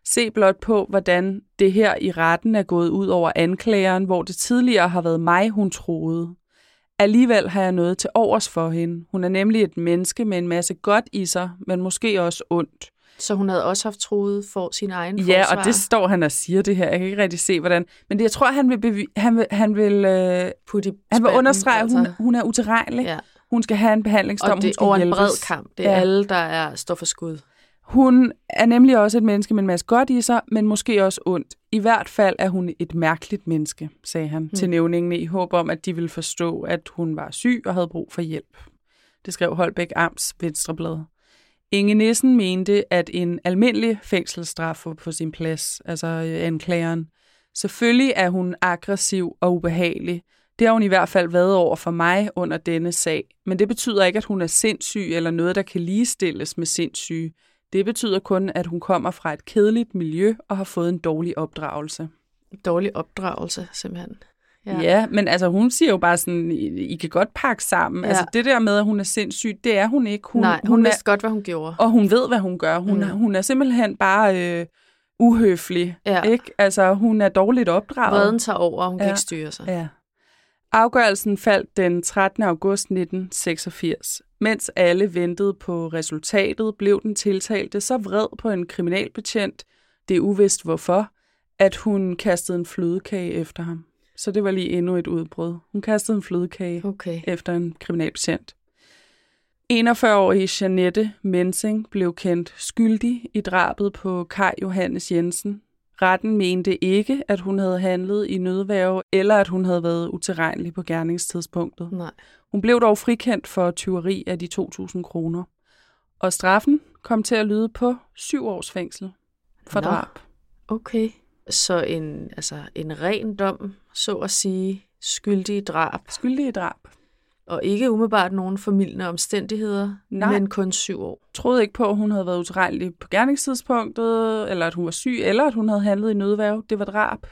Se blot på, hvordan det her i retten er gået ud over anklageren, hvor det tidligere har været mig, hun troede. Alligevel har jeg noget til overs for hende. Hun er nemlig et menneske med en masse godt i sig, men måske også ondt. Så hun havde også haft troet for sin egen ja, forsvar? Ja, og det står han og siger det her. Jeg kan ikke rigtig se, hvordan. Men det, jeg tror, han vil, bevi- han vil, han vil, øh, Putte han vil understrege, at hun, hun er utilregnelig. Ja. Hun skal have en behandlingsdom, og det er over en bred kamp. Det er ja. alle, der er, står for skud. Hun er nemlig også et menneske med en masse godt i sig, men måske også ondt. I hvert fald er hun et mærkeligt menneske, sagde han hmm. til nævningene i håb om, at de ville forstå, at hun var syg og havde brug for hjælp. Det skrev Holbæk Amts Venstreblad. Inge Nissen mente, at en almindelig fængselsstraf var på sin plads, altså anklageren. Selvfølgelig er hun aggressiv og ubehagelig. Det har hun i hvert fald været over for mig under denne sag. Men det betyder ikke, at hun er sindssyg eller noget, der kan ligestilles med sindssyge. Det betyder kun, at hun kommer fra et kedeligt miljø og har fået en dårlig opdragelse. Dårlig opdragelse, simpelthen. Ja. ja, men altså hun siger jo bare sådan, I, I kan godt pakke sammen. Ja. Altså det der med, at hun er sindssyg, det er hun ikke. Hun, Nej, hun, hun vidste er, godt, hvad hun gjorde. Og hun ved, hvad hun gør. Hun, mm. hun er simpelthen bare øh, uhøflig. Ja. Ikke? Altså hun er dårligt opdraget. Vreden tager over, og hun ja. kan ikke styre sig. Ja. Afgørelsen faldt den trettende august nitten seksogfirs. Mens alle ventede på resultatet, blev den tiltalte så vred på en kriminalbetjent, det er uvist hvorfor, at hun kastede en flødekage efter ham. Så det var lige endnu et udbrud. Hun kastede en flødekage okay. efter en kriminalbetjent. enogfyrre-årige Jeanette Mensing blev kendt skyldig i drabet på Kai Johannes Jensen. Retten mente ikke, at hun havde handlet i nødværge, eller at hun havde været utilregnelig på gerningstidspunktet. Nej. Hun blev dog frikendt for tyveri af de to tusind kroner. Og straffen kom til at lyde på syv års fængsel for Nå. drab. Okay. Så en, altså en ren dom, så at sige, skyldig i drab. Skyldig i drab. Og ikke umiddelbart nogen formildende omstændigheder, Nej. men kun syv år. Jeg troede ikke på, at hun havde været utilregnelig på gerningstidspunktet, eller at hun var syg, eller at hun havde handlet i nødværge. Det var drab.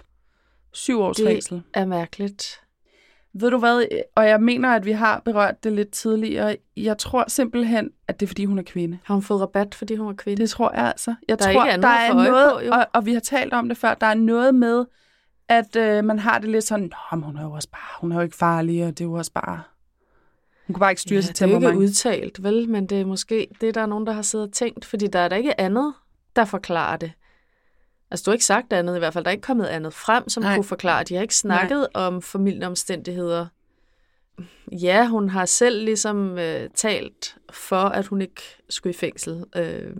Syv års det fængsel. Det er mærkeligt. Ved du hvad, og jeg mener, at vi har berørt det lidt tidligere. Jeg tror simpelthen, at det er, fordi hun er kvinde. Har hun fået rabat, fordi hun er kvinde? Det tror jeg altså. Jeg der tror, er ikke andet der er noget, på, jo. og, og vi har talt om det før, der er noget med, at øh, man har det lidt sådan, Nå, hun er jo også bare, hun er jo ikke farlig, og det er jo også bare, hun kan bare ikke styre ja, sit temperament. Det er jo ikke udtalt, vel, men det er måske det, der er nogen, der har siddet og tænkt, fordi der er der ikke andet, der forklarer det. Altså, du har ikke sagt andet i hvert fald. Der er ikke kommet andet frem, som Nej. kunne forklare. De har ikke snakket Nej. om formildende omstændigheder. Ja, hun har selv ligesom øh, talt for, at hun ikke skulle i fængsel. Øh,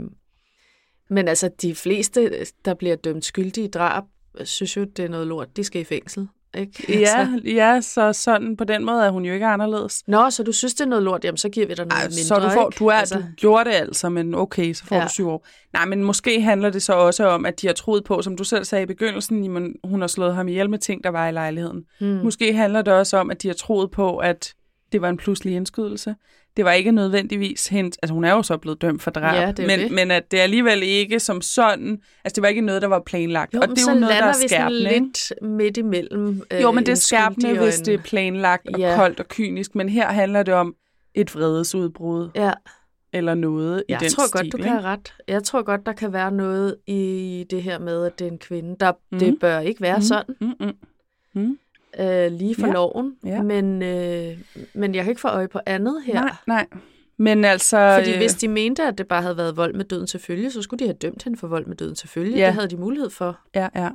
men altså, de fleste, der bliver dømt skyldige i drab, synes jo, det er noget lort. De skal i fængsel. Ikke? Ja, altså. ja, så sådan på den måde er hun jo ikke anderledes. Nå, så du synes, det er noget lort, jamen så giver vi dig noget Ej, mindre, så du, får, du, er, altså. du gjorde det altså, men okay, så får ja. du syv år. Nej, men måske handler det så også om, at de har troet på, som du selv sagde i begyndelsen, jamen, hun har slået ham ihjel med ting, der var i lejligheden. Hmm. Måske handler det også om, at de har troet på, at det var en pludselig indskydelse. Det var ikke nødvendigvis hende, altså hun er jo så blevet dømt for drab, ja, men, men at det alligevel ikke som sådan, altså det var ikke noget, der var planlagt. Jo, og det er så jo noget, der er skærpende. lidt midt imellem. Øh, jo, men det er skærpende, hvis det er planlagt og ja. koldt og kynisk, men her handler det om et vredesudbrud. Ja. Eller noget jeg i den tror stil. godt, du kan have ret. Jeg tror godt, der kan være noget i det her med, at det er en kvinde. Der, mm. Det bør ikke være mm. sådan. Mm, mm, mm. Øh, lige for ja. loven, ja. Men, øh, men jeg kan ikke få øje på andet her. Nej, nej. Men altså, fordi hvis de mente, at det bare havde været vold med døden til følge, så skulle de have dømt hende for vold med døden til følge. Ja. Det havde de mulighed for. Ja, ja.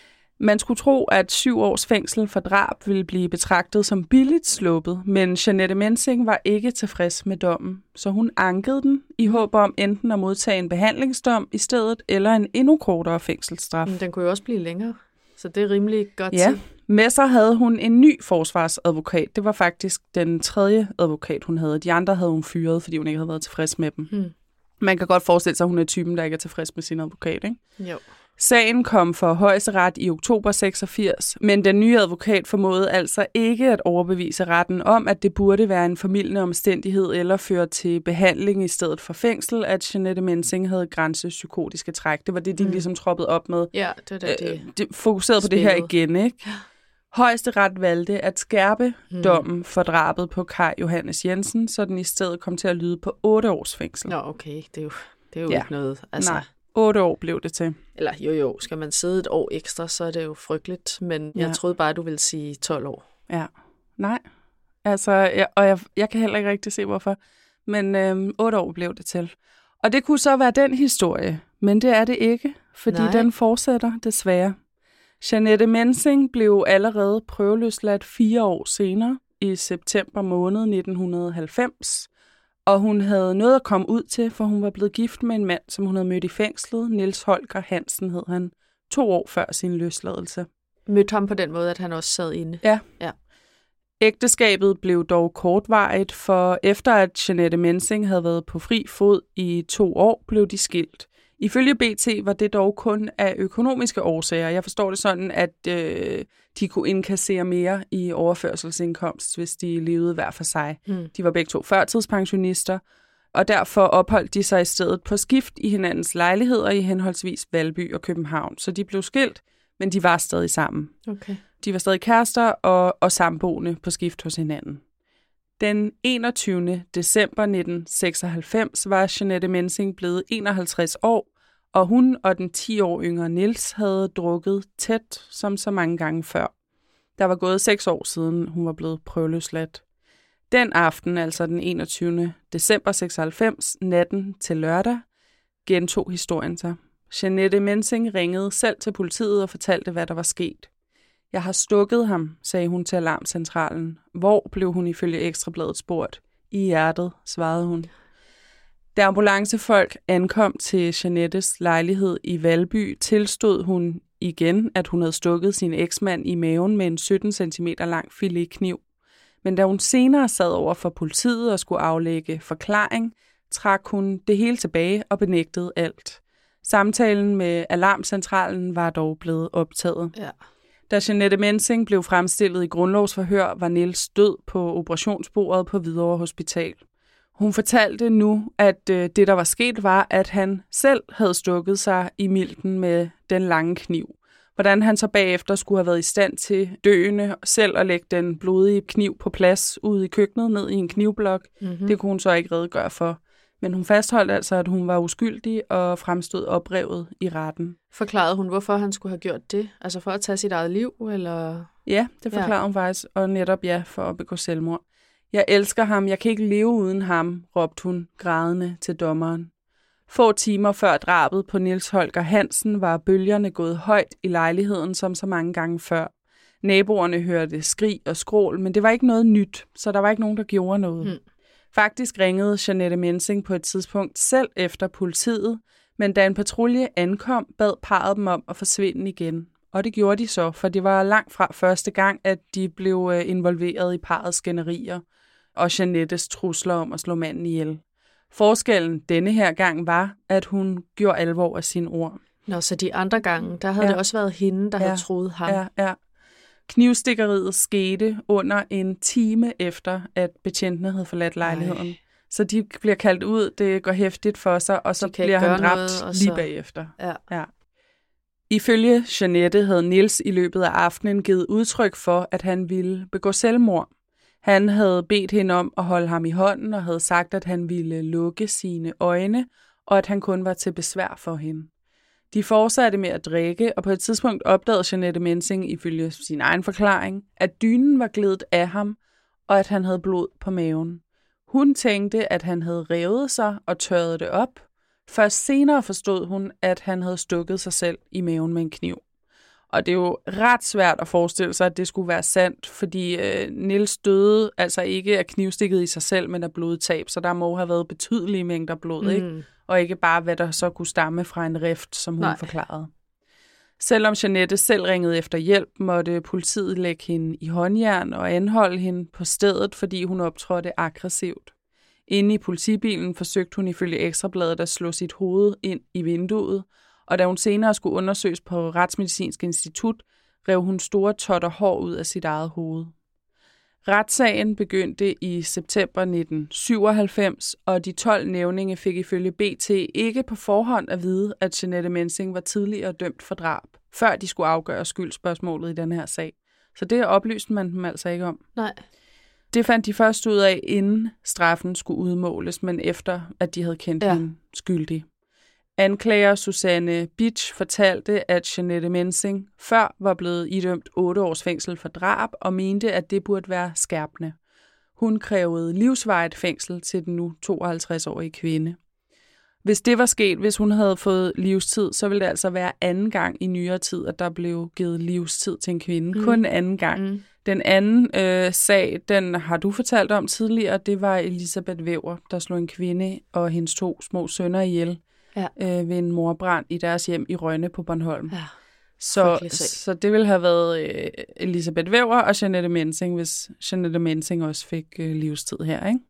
Man skulle tro, at syv års fængsel for drab ville blive betragtet som billigt sluppet, men Jeanette Mensing var ikke tilfreds med dommen, så hun ankede den i håb om enten at modtage en behandlingsdom i stedet, eller en endnu kortere fængselsstraf. Men den kunne jo også blive længere, så det er rimelig godt ja. til. Med sig havde hun en ny forsvarsadvokat. Det var faktisk den tredje advokat, hun havde. De andre havde hun fyret, fordi hun ikke havde været tilfreds med dem. Hmm. Man kan godt forestille sig, at hun er typen, der ikke er tilfreds med sin advokat, ikke? Jo. Sagen kom for Højesteret i oktober seksogfirs, men den nye advokat formåede altså ikke at overbevise retten om, at det burde være en formildende omstændighed eller føre til behandling i stedet for fængsel, at Jeanette Mensing havde grænsepsykotiske træk. Det var det, de mm. ligesom troppede op med. Ja, det var det, de, øh, de fokuserede på det her igen, ikke? Ja. Højesteret valgte at skærpe mm. dommen for drabet på Kai Johannes Jensen, så den i stedet kom til at lyde på otte års fængsel. Nå, okay. Det er jo, det er jo ja. ikke noget. Altså. Nej. Otte år blev det til. Eller jo jo, skal man sidde et år ekstra, så er det jo frygteligt, men ja. Jeg troede bare, du ville sige tolv år. Ja, nej. Altså, jeg, og jeg, jeg kan heller ikke rigtig se, hvorfor. Men øhm, otte år blev det til. Og det kunne så være den historie, men det er det ikke, fordi nej. Den fortsætter desværre. Jeanette Mensing blev allerede prøveløsladt fire år senere, i september måned nitten halvfems, og hun havde noget at komme ud til, for hun var blevet gift med en mand, som hun havde mødt i fængslet. Niels Holger Hansen hed han, to år før sin løsladelse. Mødte ham på den måde, at han også sad inde? Ja. ja. Ægteskabet blev dog kortvarigt, for efter at Jeanette Mensing havde været på fri fod i to år, blev de skilt. Ifølge B T var det dog kun af økonomiske årsager. Jeg forstår det sådan, at øh, de kunne indkassere mere i overførselsindkomst, hvis de levede hver for sig. Mm. De var begge to førtidspensionister, og derfor opholdt de sig i stedet på skift i hinandens lejligheder i henholdsvis Valby og København. Så de blev skilt, men de var stadig sammen. Okay. De var stadig kærester og, og samboende på skift hos hinanden. Den enogtyvende december nitten seksoghalvfems var Jeanette Mensing blevet enoghalvtreds år, og hun og den ti år yngre Niels havde drukket tæt som så mange gange før. Der var gået seks år siden, hun var blevet prøveløsladt. Den aften, altså den enogtyvende december seksoghalvfems, natten til lørdag, gentog historien sig. Jeanette Mensing ringede selv til politiet og fortalte, hvad der var sket. Jeg har stukket ham, sagde hun til alarmcentralen. Hvor, blev hun ifølge Ekstrabladet spurgt. I hjertet, svarede hun. Da ambulancefolk ankom til Jeanettes lejlighed i Valby, tilstod hun igen, at hun havde stukket sin eksmand i maven med en sytten centimeter lang filetkniv. Men da hun senere sad over for politiet og skulle aflægge forklaring, trak hun det hele tilbage og benægtede alt. Samtalen med alarmcentralen var dog blevet optaget. Ja. Da Jeanette Mensing blev fremstillet i grundlovsforhør, var Niels død på operationsbordet på Hvidovre Hospital. Hun fortalte nu, at det, der var sket, var, at han selv havde stukket sig i milten med den lange kniv. Hvordan han så bagefter skulle have været i stand til døende selv at lægge den blodige kniv på plads ude i køkkenet ned i en knivblok, mm-hmm. det kunne hun så ikke redegøre for. Men hun fastholdt altså, at hun var uskyldig og fremstod oprevet i retten. Forklarede hun, hvorfor han skulle have gjort det? Altså for at tage sit eget liv, eller? Ja, det forklarede ja. hun faktisk, og netop ja, for at begå selvmord. Jeg elsker ham, jeg kan ikke leve uden ham, råbte hun grædende til dommeren. Få timer før drabet på Niels Holger Hansen var bølgerne gået højt i lejligheden som så mange gange før. Naboerne hørte skrig og skrål, men det var ikke noget nyt, så der var ikke nogen, der gjorde noget. Hmm. Faktisk ringede Jeanette Mensing på et tidspunkt selv efter politiet, men da en patrulje ankom, bad parret dem om at forsvinde igen. Og det gjorde de så, for det var langt fra første gang, at de blev involveret i parrets skænderier og Jeanettes trusler om at slå manden ihjel. Forskellen denne her gang var, at hun gjorde alvor af sine ord. Nå, så de andre gange, der havde ja. det også været hende, der ja. havde troet ham. Ja, ja. Knivstikkeriet skete under en time efter, at betjentene havde forladt lejligheden. Ej. Så de bliver kaldt ud, det går hæftigt for sig, og så bliver han dræbt noget, lige så... bagefter. Ja. Ja. Ifølge Jeanette havde Niels i løbet af aftenen givet udtryk for, at han ville begå selvmord. Han havde bedt hende om at holde ham i hånden og havde sagt, at han ville lukke sine øjne, og at han kun var til besvær for hende. De fortsatte med at drikke, og på et tidspunkt opdagede Jeanette Mensing ifølge sin egen forklaring, at dynen var gledet af ham, og at han havde blod på maven. Hun tænkte, at han havde revet sig og tørret det op. Først senere forstod hun, at han havde stukket sig selv i maven med en kniv. Og det er jo ret svært at forestille sig, at det skulle være sandt, fordi øh, Niels døde altså ikke af knivstikket i sig selv, men af blodtab, så der må have været betydelige mængder blod, mm. ikke? Og ikke bare, hvad der så kunne stamme fra en rift, som hun Nej. forklarede. Selvom Jeanette selv ringede efter hjælp, måtte politiet lægge hende i håndjern og anholde hende på stedet, fordi hun optrådte aggressivt. Inde i politibilen forsøgte hun ifølge Ekstrabladet at slå sit hoved ind i vinduet, og da hun senere skulle undersøges på Retsmedicinsk Institut, rev hun store totter hår ud af sit eget hoved. Retssagen begyndte i september nitten syvoghalvfems, og de tolv nævninge fik ifølge B T ikke på forhånd at vide, at Jeanette Mensing var tidligere dømt for drab, før de skulle afgøre skyldspørgsmålet i den her sag. Så det oplyste man dem altså ikke om. Nej. Det fandt de først ud af, inden straffen skulle udmåles, men efter at de havde kendt ja. hende skyldig. Anklager Susanne Bitsch fortalte, at Jeanette Mensing før var blevet idømt otte års fængsel for drab og mente, at det burde være skærpende. Hun krævede livsvarigt fængsel til den nu tooghalvtreds-årige kvinde. Hvis det var sket, hvis hun havde fået livstid, så ville det altså være anden gang i nyere tid, at der blev givet livstid til en kvinde. Mm. Kun anden gang. Mm. Den anden øh, sag, den har du fortalt om tidligere, det var Elisabeth Wever, der slog en kvinde og hendes to små sønner ihjel ja. øh, ved en mordbrand i deres hjem i Rønne på Bornholm. Ja. Så, så det ville have været øh, Elisabeth Wever og Jeanette Mensing, hvis Jeanette Mensing også fik øh, livstid her, ikke?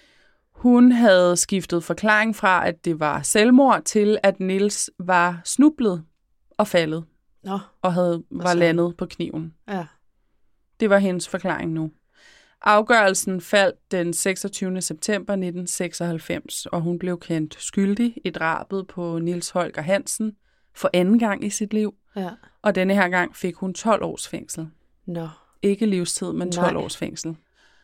Hun havde skiftet forklaring fra, at det var selvmord, til at Niels var snublet og faldet. Nå. Og havde, var landet på kniven. Ja. Det var hendes forklaring nu. Afgørelsen faldt den seksogtyvende september nitten seksoghalvfems, og hun blev kendt skyldig i drabet på Niels Holger Hansen for anden gang i sit liv. Ja. Og denne her gang fik hun tolv års fængsel. Nå. Ikke livstid, men tolv Nej. års fængsel.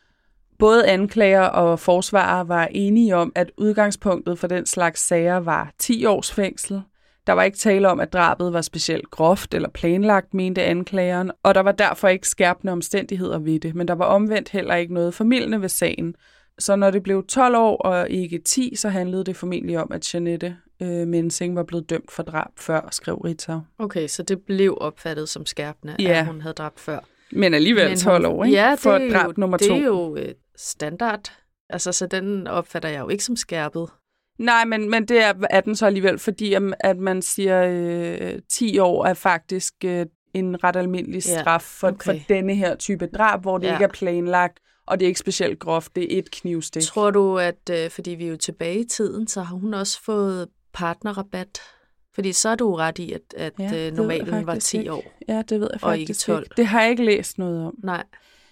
Både anklager og forsvarer var enige om, at udgangspunktet for den slags sager var ti års fængsel. Der var ikke tale om, at drabet var specielt groft eller planlagt, mente anklageren, og der var derfor ikke skærpende omstændigheder ved det, men der var omvendt heller ikke noget formildende ved sagen. Så når det blev tolv år og ikke ti, så handlede det formentlig om, at Jeanette øh, Mensing var blevet dømt for drab før, skrev Ritzau. Okay, så det blev opfattet som skærpende, ja. At hun havde dræbt før. Men alligevel men tolv år, ikke? Ja, for drab jo, nummer to. Det er jo øh, standard. Altså, så den opfatter jeg jo ikke som skærpet. Nej, men, men det er, er den så alligevel, fordi at man siger, øh, ti år er faktisk øh, en ret almindelig straf for, ja, okay. for denne her type drab, hvor det ja. ikke er planlagt, og det er ikke specielt groft, det er et knivstik. Tror du, at øh, fordi vi er jo tilbage i tiden, så har hun også fået partnerrabat? Fordi så er du ret i, at, at ja, øh, normalen var ti år. Ja, det ved jeg faktisk ikke tolv. Ikke. Det har jeg ikke læst noget om. Nej.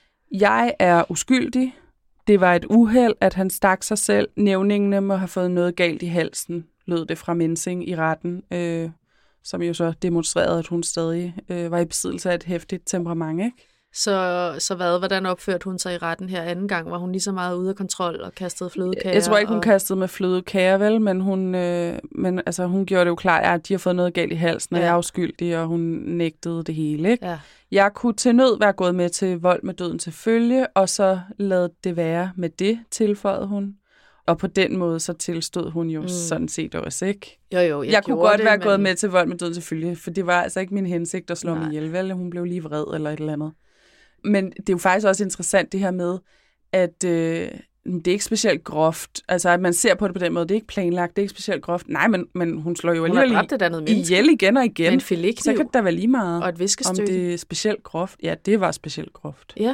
Jeg er uskyldig. Det var et uheld, at han stak sig selv. Nævningene må have fået noget galt i halsen, lød det fra Mensing i retten, øh, som jo så demonstrerede, at hun stadig øh, var i besiddelse af et hæftigt temperament, ikke? Så, så hvad, hvordan opførte hun sig i retten her anden gang? Var hun lige så meget ude af kontrol og kastede flødekager? Jeg tror ikke, hun og... kastede med flødekager, vel, men hun, øh, men, altså, hun gjorde det jo klart, at de har fået noget galt i halsen, og ja. jeg er uskyldig, og hun nægtede det hele, ikke? Ja. Jeg kunne til nød være gået med til vold med døden til følge, og så lade det være med det, tilføjede hun. Og på den måde, så tilstod hun jo mm. sådan set også, ikke? Jo, jo, jeg, jeg kunne godt det, være men... gået med til vold med døden til følge, for det var altså ikke min hensigt at slå mig ihjel, vel? Hun blev lige vred eller et eller andet. Men det er jo faktisk også interessant det her med, at øh, det er ikke specielt groft. Altså, at man ser på det på den måde, det er ikke planlagt, det er ikke specielt groft. Nej, men, men hun slår jo alligevel ihjel igen og igen. En filetkniv. Så kan det da være lige meget, og et viskestykke. Om det er specielt groft. Ja, det var specielt groft. Ja.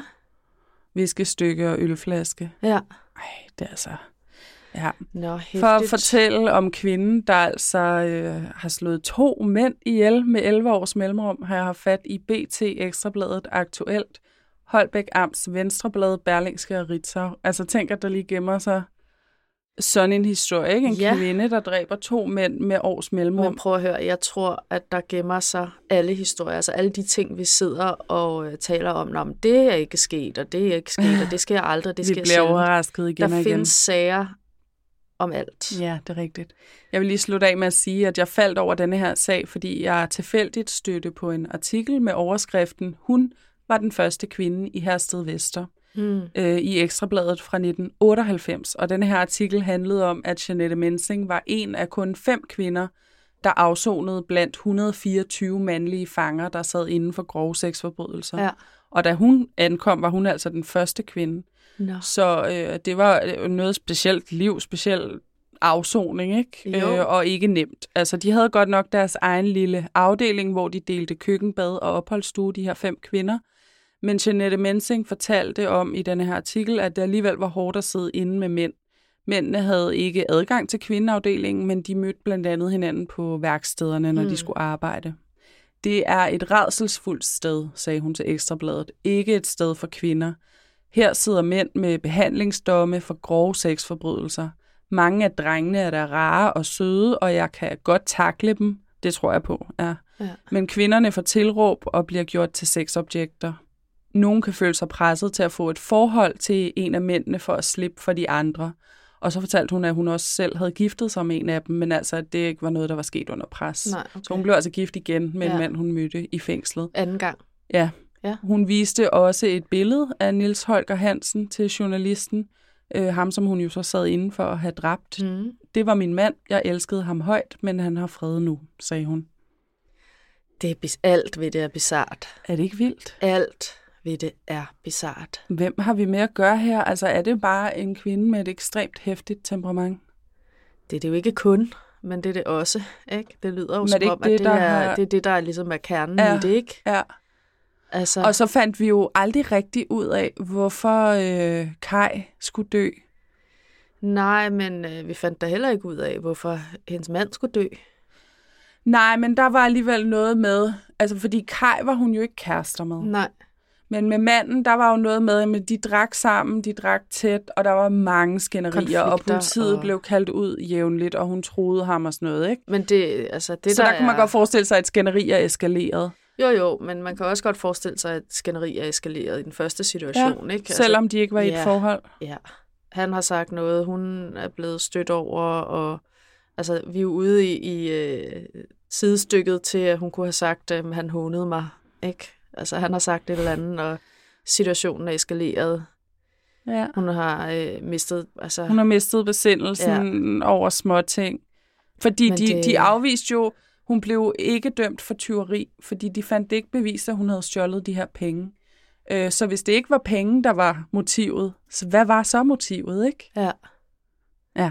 Viskestykke og ølflaske. Ja. Ej, det er altså... Ja. Nå, for at fortælle om kvinden, der altså øh, har slået to mænd ihjel med elleve års mellemrum, har jeg haft fat i B T, Ekstrabladet, Aktuelt, Holbæk Amts, Venstreblad, Berlingske og Ritzau. Altså tænk, at der lige gemmer sig sådan en historie, ikke? En ja. kvinde, der dræber to mænd med års mellemrum. Men prøv at høre, jeg tror, at der gemmer sig alle historier, altså alle de ting, vi sidder og øh, taler om, om det er ikke sket, og det er ikke sket, og det sker aldrig, det sker Vi bliver overrasket igen der og igen. Der findes sager om alt. Ja, det er rigtigt. Jeg vil lige slutte af med at sige, at jeg faldt over denne her sag, fordi jeg tilfældigt stødte på en artikel med overskriften "Hun var den første kvinde i Hersted Vester" mm. øh, i Ekstrabladet fra nitten otteoghalvfems. Og denne her artikel handlede om, at Jeanette Mensing var en af kun fem kvinder, der afsonede blandt et hundrede og fireogtyve mandlige fanger, der sad inden for grove sexforbrydelser. Ja. Og da hun ankom, var hun altså den første kvinde. No. Så øh, det var noget specielt liv, specielt afsoning, ikke? Øh, og ikke nemt. Altså, de havde godt nok deres egen lille afdeling, hvor de delte køkkenbad og opholdsstue, de her fem kvinder. Men Jeanette Mensing fortalte om i denne her artikel, at det alligevel var hårdt at sidde inde med mænd. Mændene havde ikke adgang til kvindeafdelingen, men de mødte blandt andet hinanden på værkstederne, når mm. de skulle arbejde. Det er et rædselsfuldt sted, sagde hun til Ekstrabladet. Ikke et sted for kvinder. Her sidder mænd med behandlingsdomme for grove sexforbrydelser. Mange af drengene er der rare og søde, og jeg kan godt takle dem. Det tror jeg på, ja. ja. Men kvinderne får tilråb og bliver gjort til sexobjekter. Nogen kan føle sig presset til at få et forhold til en af mændene for at slippe for de andre. Og så fortalte hun, at hun også selv havde giftet sig med en af dem, men altså, at det ikke var noget, der var sket under pres. Nej, okay. Så hun blev altså gift igen med en Ja. mand, hun mødte i fængslet. Anden gang. Ja. Ja. Hun viste også et billede af Niels Holger Hansen til journalisten, øh, ham som hun jo så sad inde for at have dræbt. Mm. Det var min mand, jeg elskede ham højt, men han har fred nu, sagde hun. Det er bis- alt ved det er bizart. Er det ikke vildt? Alt ved det er bizart. Hvem har vi med at gøre her? Altså er det bare en kvinde med et ekstremt hæftigt temperament? Det er det jo ikke kun, men det er det også. Ikke? Det lyder jo Men er som det om, ikke at det, det der er, har- det er det, der ligesom er kernen Ja. i det, ikke? Ja. Altså, Og så fandt vi jo aldrig rigtig ud af, hvorfor øh, Kai skulle dø. nej, men øh, vi fandt da heller ikke ud af, hvorfor hendes mand skulle dø. Nej, men der var alligevel noget med, altså fordi Kai var hun jo ikke kærester med. Nej. Men med manden, der var jo noget med, at de drak sammen, de drak tæt, og der var mange skænderier, og Konflikter, politiet og- blev kaldt ud jævnligt, og hun troede ham og sådan noget, ikke? Men det, altså det Så der, der kunne man er... godt forestille sig, at skænderi er eskaleret. Jo, jo, men man kan også godt forestille sig, at skænderi er eskaleret i den første situation, ikke? Altså, Selvom de ikke var i et ja. forhold. Ja, han har sagt noget, hun er blevet stødt over, og altså, vi er jo ude i, i øh, sidestykket til, at hun kunne have sagt, at han hånede mig, ikke? Altså, han har sagt et eller andet, og situationen er eskaleret. Ja. Hun har øh, mistet, altså... Hun har mistet besindelsen ja. over små ting. Fordi de, det... de afviste jo, hun blev ikke dømt for tyveri, fordi de fandt det ikke bevist, at hun havde stjålet de her penge. Øh, så hvis det ikke var penge, der var motivet, så hvad var så motivet, ikke? Ja. Ja.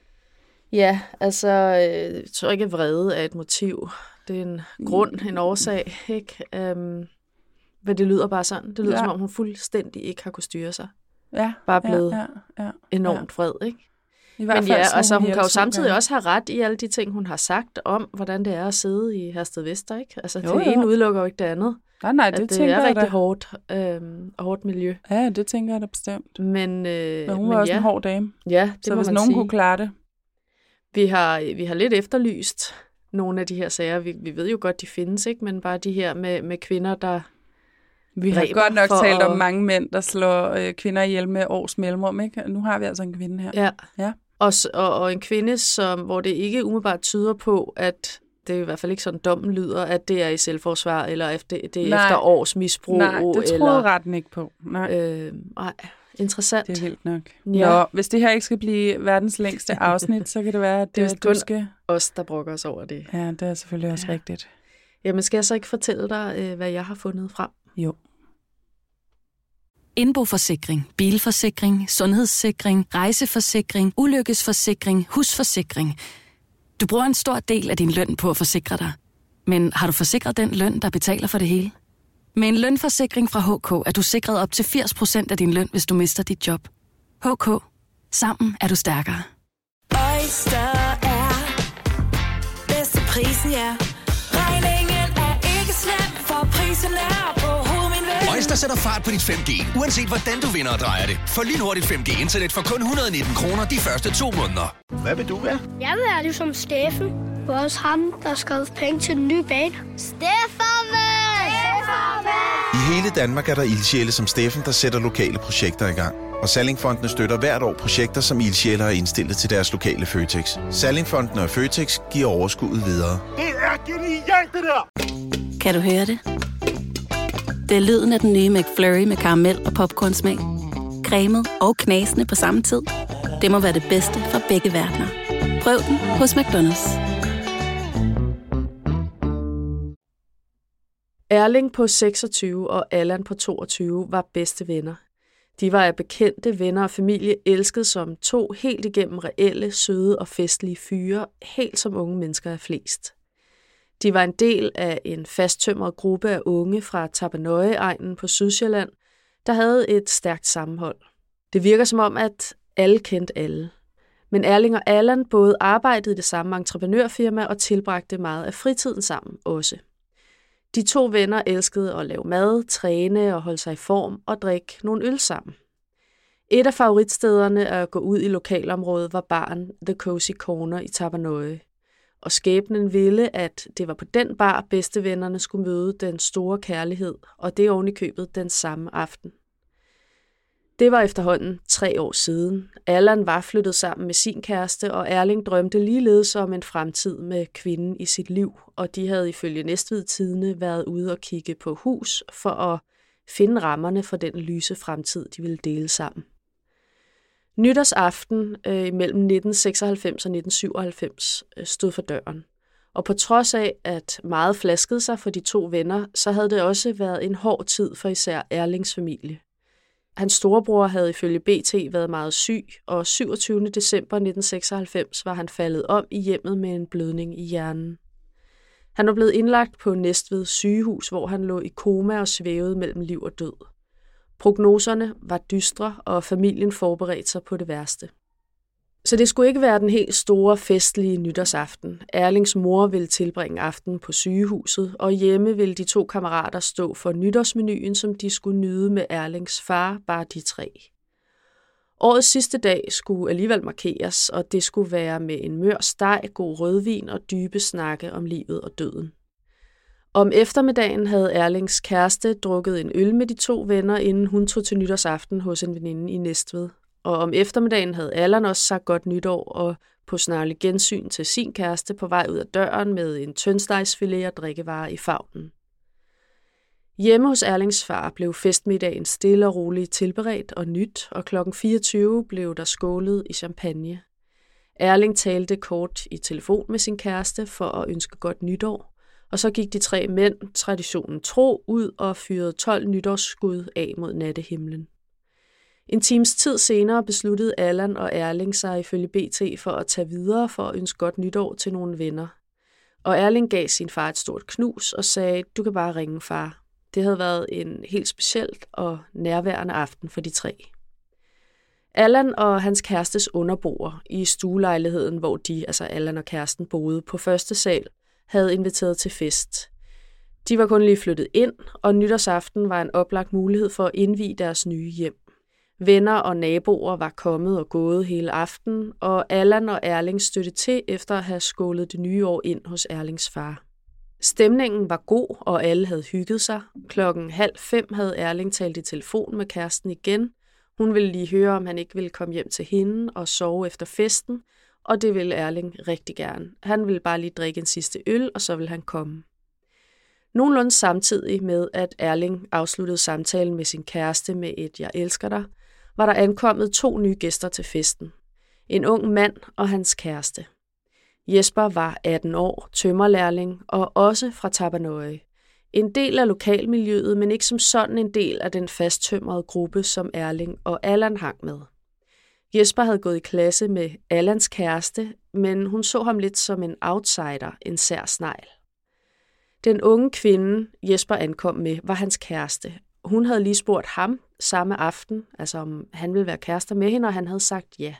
Ja, altså, øh, jeg tror ikke, at vrede er et motiv. Det er en grund, en årsag, ikke? Um, men det lyder bare sådan. Det lyder, ja. som om hun fuldstændig ikke har kunnet styre sig. Ja. Bare blevet ja, ja, ja, enormt vred, ikke? I hvert Men fald, ja, så altså hun kan jo ihjel samtidig to også have ret i alle de ting, hun har sagt om, hvordan det er at sidde i Herstedvester, ikke? Altså Jo, det jo. ene udelukker jo ikke det andet. Nej, nej, det at det tænker er jeg rigtig da. hårdt, øhm, og hårdt miljø. Ja, det tænker jeg da bestemt. Men, øh, Men hun var men også ja, en hård dame. ja, det Så må hvis man nogen sige. kunne klare det. Vi har, vi har lidt efterlyst nogle af de her sager. Vi, vi ved jo godt, de findes, ikke? Men bare de her med, med kvinder, der Vi har dræber godt nok for talt at- om mange mænd, der slår øh, kvinder ihjel med års mellemrum, ikke? Nu har vi altså en kvinde her. Ja. Ja. Og, s- og, og en kvinde, som, hvor det ikke umiddelbart tyder på, at det er i hvert fald ikke sådan dommen lyder, at det er i selvforsvar, eller at det, det er Nej. efter års misbrug. Nej, det troede eller, retten ikke på. Nej, øh, nej, interessant. det er vildt nok. Ja. Nå, hvis det her ikke skal blive verdens længste afsnit, så kan det være, at Det er det, vist du kun- skal... Os, der brokker os over det. Ja, det er selvfølgelig også Ja. rigtigt. Jamen, skal jeg så ikke fortælle dig, øh, hvad jeg har fundet frem? Jo. Indboforsikring, bilforsikring, sundhedssikring, rejseforsikring, ulykkesforsikring, husforsikring. Du bruger en stor del af din løn på at forsikre dig. Men har du forsikret den løn, der betaler for det hele? Med en lønforsikring fra H K er du sikret op til firs procent af din løn, hvis du mister dit job. H K. Sammen er du stærkere. Oyster er bedst til prisen, ja. Regningen er ikke slem, for prisen er på hovedet, min ven. Oyster sætter fart på dit fem G, uanset hvordan du vinder og drejer det. Få lynhurtigt fem G-internet for kun et hundrede og nitten kroner de første to måneder. Hvad vil du være? Jeg vil være ligesom Steffen. Det var også ham, der skrev penge til den nye bane. Steffen! I hele Danmark er der ildsjæle som Steffen, der sætter lokale projekter i gang. Og Sallingfondene støtter hvert år projekter, som ildsjæle har indstillet til deres lokale Føtex. Sallingfondene og Føtex giver overskuddet videre. Det er genialt, det der! Kan du høre det? Det er lyden af den nye McFlurry med karamel og popcornsmag. Cremet og knasende på samme tid. Det må være det bedste fra begge verdener. Prøv den hos McDonald's. Erling på seksogtyve og Allan på toogtyve var bedste venner. De var af bekendte venner og familie elsket som to helt igennem reelle, søde og festlige fyre, helt som unge mennesker er flest. De var en del af en fasttømret gruppe af unge fra Tappernøje-egnen på Sydsjælland, der havde et stærkt sammenhold. Det virker som om, at alle kendte alle. Men Erling og Allan både arbejdede i det samme entreprenørfirma og tilbragte meget af fritiden sammen også. De to venner elskede at lave mad, træne og holde sig i form og drikke nogle øl sammen. Et af favoritstederne at gå ud i lokalområdet var baren The Cozy Corner i Tappernøje. Og skæbnen ville, at det var på den bar bedstevennerne skulle møde den store kærlighed, og det oven i købet den samme aften. Det var efterhånden tre år siden. Allan var flyttet sammen med sin kæreste, og Erling drømte ligeledes om en fremtid med kvinden i sit liv, og de havde ifølge Næstved Tidende været ude og kigge på hus for at finde rammerne for den lyse fremtid, de ville dele sammen. Nytårsaften øh, mellem nitten seksoghalvfems og nitten syvoghalvfems øh, stod for døren. Og på trods af, at meget flaskede sig for de to venner, så havde det også været en hård tid for især Erlings familie. Hans storebror havde ifølge B T været meget syg, og syvogtyvende december nitten seksoghalvfems var han faldet om i hjemmet med en blødning i hjernen. Han var blevet indlagt på Næstved sygehus, hvor han lå i koma og svævede mellem liv og død. Prognoserne var dystre, og familien forberedte sig på det værste. Så det skulle ikke være den helt store festlige nytårsaften. Erlings mor ville tilbringe aftenen på sygehuset, og hjemme ville de to kammerater stå for nytårsmenuen, som de skulle nyde med Erlings far, bare de tre. Årets sidste dag skulle alligevel markeres, og det skulle være med en mør steg, god rødvin og dybe snakke om livet og døden. Om eftermiddagen havde Erlings kæreste drukket en øl med de to venner, inden hun tog til nytårsaften hos en veninde i Næstved. Og om eftermiddagen havde Allan også sagt godt nytår og på snarlig gensyn til sin kæreste på vej ud af døren med en tyndstegsfilet og drikkevarer i favnen. Hjemme hos Erlings far blev festmiddagen stille og roligt tilberedt og nyt, og klokken fireogtyve blev der skålet i champagne. Erling talte kort i telefon med sin kæreste for at ønske godt nytår, og så gik de tre mænd, traditionen tro, ud og fyrede tolv nytårsskud af mod nattehimlen. En times tid senere besluttede Allan og Erling sig ifølge B T for at tage videre for at ønske godt nytår til nogle venner. Og Erling gav sin far et stort knus og sagde, du kan bare ringe, far. Det havde været en helt specielt og nærværende aften for de tre. Allan og hans kærestes underboer i stuelejligheden, hvor de, altså Allan og kæresten, boede på første sal, havde inviteret til fest. De var kun lige flyttet ind, og nytårsaften var en oplagt mulighed for at indvie deres nye hjem. Venner og naboer var kommet og gået hele aftenen, og Allan og Erling stødte til efter at have skålet det nye år ind hos Erlings far. Stemningen var god, og alle havde hygget sig. Klokken halv fem havde Erling talt i telefon med kæresten igen. Hun ville lige høre, om han ikke ville komme hjem til hende og sove efter festen, og det ville Erling rigtig gerne. Han ville bare lige drikke en sidste øl, og så ville han komme. Nogenlunde samtidig med, at Erling afsluttede samtalen med sin kæreste med et jeg elsker dig, var der ankommet to nye gæster til festen. En ung mand og hans kæreste. Jesper var atten år, tømmerlærling og også fra Tappernøje. En del af lokalmiljøet, men ikke som sådan en del af den fasttømrede gruppe, som Erling og Allan hang med. Jesper havde gået i klasse med Allans kæreste, men hun så ham lidt som en outsider, en sær snegl. Den unge kvinde, Jesper ankom med, var hans kæreste. Hun havde lige spurgt ham samme aften, altså om han ville være kærester med hende, og han havde sagt ja.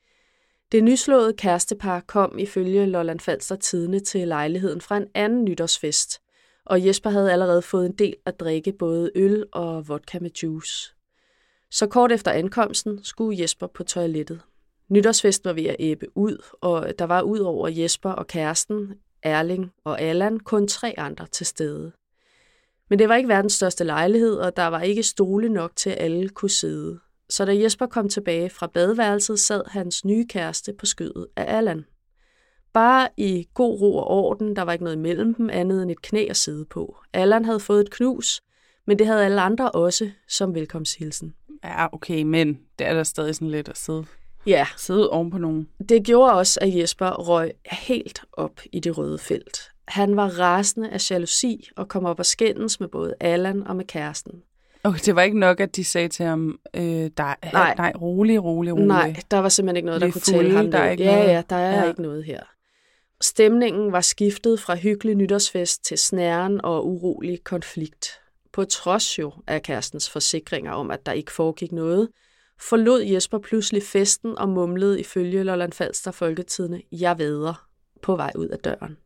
Det nyslåede kærestepar kom ifølge Lolland Falster Tidende til lejligheden fra en anden nytårsfest, og Jesper havde allerede fået en del at drikke både øl og vodka med juice. Så kort efter ankomsten skulle Jesper på toilettet. Nytårsfesten var ved at æbbe ud, og der var ud over Jesper og kæresten, Erling og Allan kun tre andre til stede. Men det var ikke verdens største lejlighed, og der var ikke stole nok til, at alle kunne sidde. Så da Jesper kom tilbage fra badeværelset, sad hans nye kæreste på skødet af Allan. Bare i god ro og orden, der var ikke noget imellem dem andet end et knæ at sidde på. Allan havde fået et knus, men det havde alle andre også som velkomsthilsen. Ja, okay, men det er da stadig sådan lidt at sidde, ja. sidde oven på nogen. Det gjorde også, at Jesper røg helt op i det røde felt. Han var rasende af jalousi og kom op og skændes med både Allan og med kæresten. Okay, det var ikke nok, at de sagde til ham, øh, der, nej. nej, rolig, rolig, rolig. Nej, der var simpelthen ikke noget, der Lidt kunne fulde, tælle ham. der er ikke ja, noget. ja, der er ja. ikke noget her. Stemningen var skiftet fra hyggelig nytårsfest til snæren og urolig konflikt. På trods jo af kærestens forsikringer om, at der ikke foregik noget, forlod Jesper pludselig festen og mumlede ifølge Lolland Falster Folketidende, jeg væder, på vej ud af døren.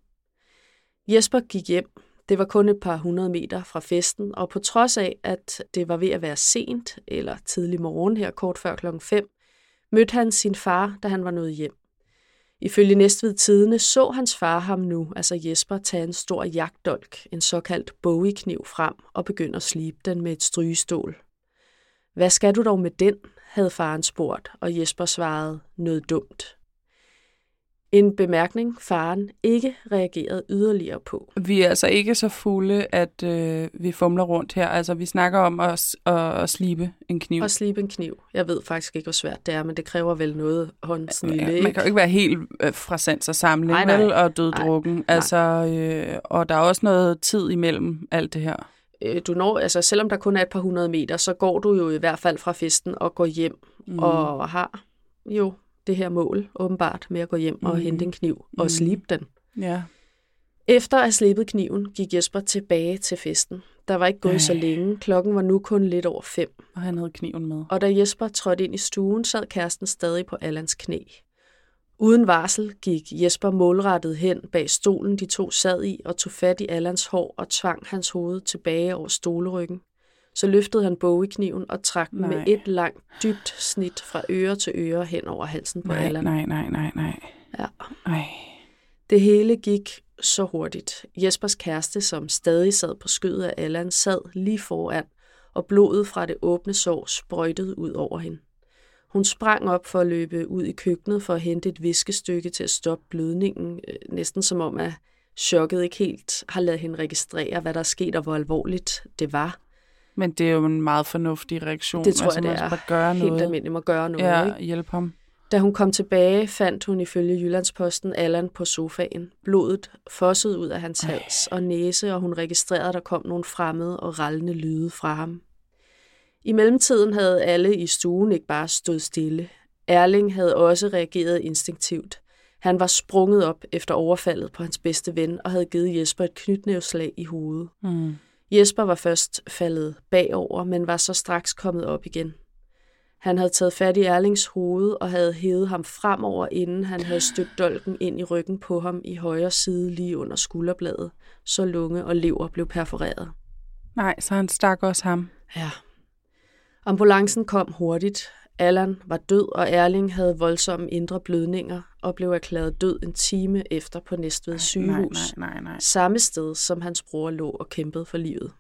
Jesper gik hjem. Det var kun et par hundrede meter fra festen, og på trods af, at det var ved at være sent eller tidlig morgen her kort før klokken fem, mødte han sin far, da han var nået hjem. Ifølge Næstved Tidende så hans far ham nu, altså Jesper, tage en stor jagtdolk, en såkaldt bowie-kniv frem og begynde at slibe den med et strygestål. Hvad skal du dog med den, havde faren spurgt, og Jesper svarede noget dumt. En bemærkning, faren ikke reagerede yderligere på. Vi er altså ikke så fulde, at øh, vi fumler rundt her. Altså, vi snakker om at, at, at slibe en kniv. At slibe en kniv. Jeg ved faktisk ikke, hvor svært det er, men det kræver vel noget håndsnille. Ja, man kan jo ikke være helt øh, fra sans og samling, nej, nej. vel, og døddrukken. Nej, altså, øh, og der er også noget tid imellem alt det her. Øh, du når, altså, selvom der kun er et par hundrede meter, så går du jo i hvert fald fra festen og går hjem, mm. og har jo det her mål, åbenbart, med at gå hjem og mm. hente en kniv og mm. slibe den. Ja. Efter at have slebet kniven, gik Jesper tilbage til festen. Der var ikke gået Ej. så længe. Klokken var nu kun lidt over fem. Og han havde kniven med. Og da Jesper trådte ind i stuen, sad kæresten stadig på Allans knæ. Uden varsel gik Jesper målrettet hen bag stolen, de to sad i, og tog fat i Allans hår og tvang hans hoved tilbage over stoleryggen. Så løftede han bowiekniven og trak den med et langt, dybt snit fra øre til øre hen over halsen på nej, Allan. Nej, nej, nej, nej. Ja. Ej. Det hele gik så hurtigt. Jespers kæreste, som stadig sad på skødet af Allan, sad lige foran, og blodet fra det åbne sår sprøjtede ud over hende. Hun sprang op for at løbe ud i køkkenet for at hente et viskestykke til at stoppe blødningen, næsten som om at chokket ikke helt har ladet hende registrere, hvad der er sket og hvor alvorligt det var. Men det er jo en meget fornuftig reaktion. Det tror altså, jeg, det er. Gøre helt noget. almindeligt at gøre noget. Ja, ikke? hjælp ham. Da hun kom tilbage, fandt hun ifølge Jyllandsposten Allan på sofaen. Blodet fossede ud af hans Ej. hals og næse, og hun registrerede, at der kom nogle fremmede og rallende lyde fra ham. I mellemtiden havde alle i stuen ikke bare stået stille. Erling havde også reageret instinktivt. Han var sprunget op efter overfaldet på hans bedste ven og havde givet Jesper et knytnæveslag i hovedet. Mm. Jesper var først faldet bagover, men var så straks kommet op igen. Han havde taget fat i Erlings hoved og havde hævet ham fremover, inden han havde stødt dolken ind i ryggen på ham i højre side lige under skulderbladet, så lunge og lever blev perforeret. Nej, så han stak også ham. Ja. Ambulancen kom hurtigt. Allan var død, og Erling havde voldsomme indre blødninger og blev erklæret død en time efter på Næstved sygehus. Nej, nej, nej, nej. Samme sted, som hans bror lå og kæmpede for livet.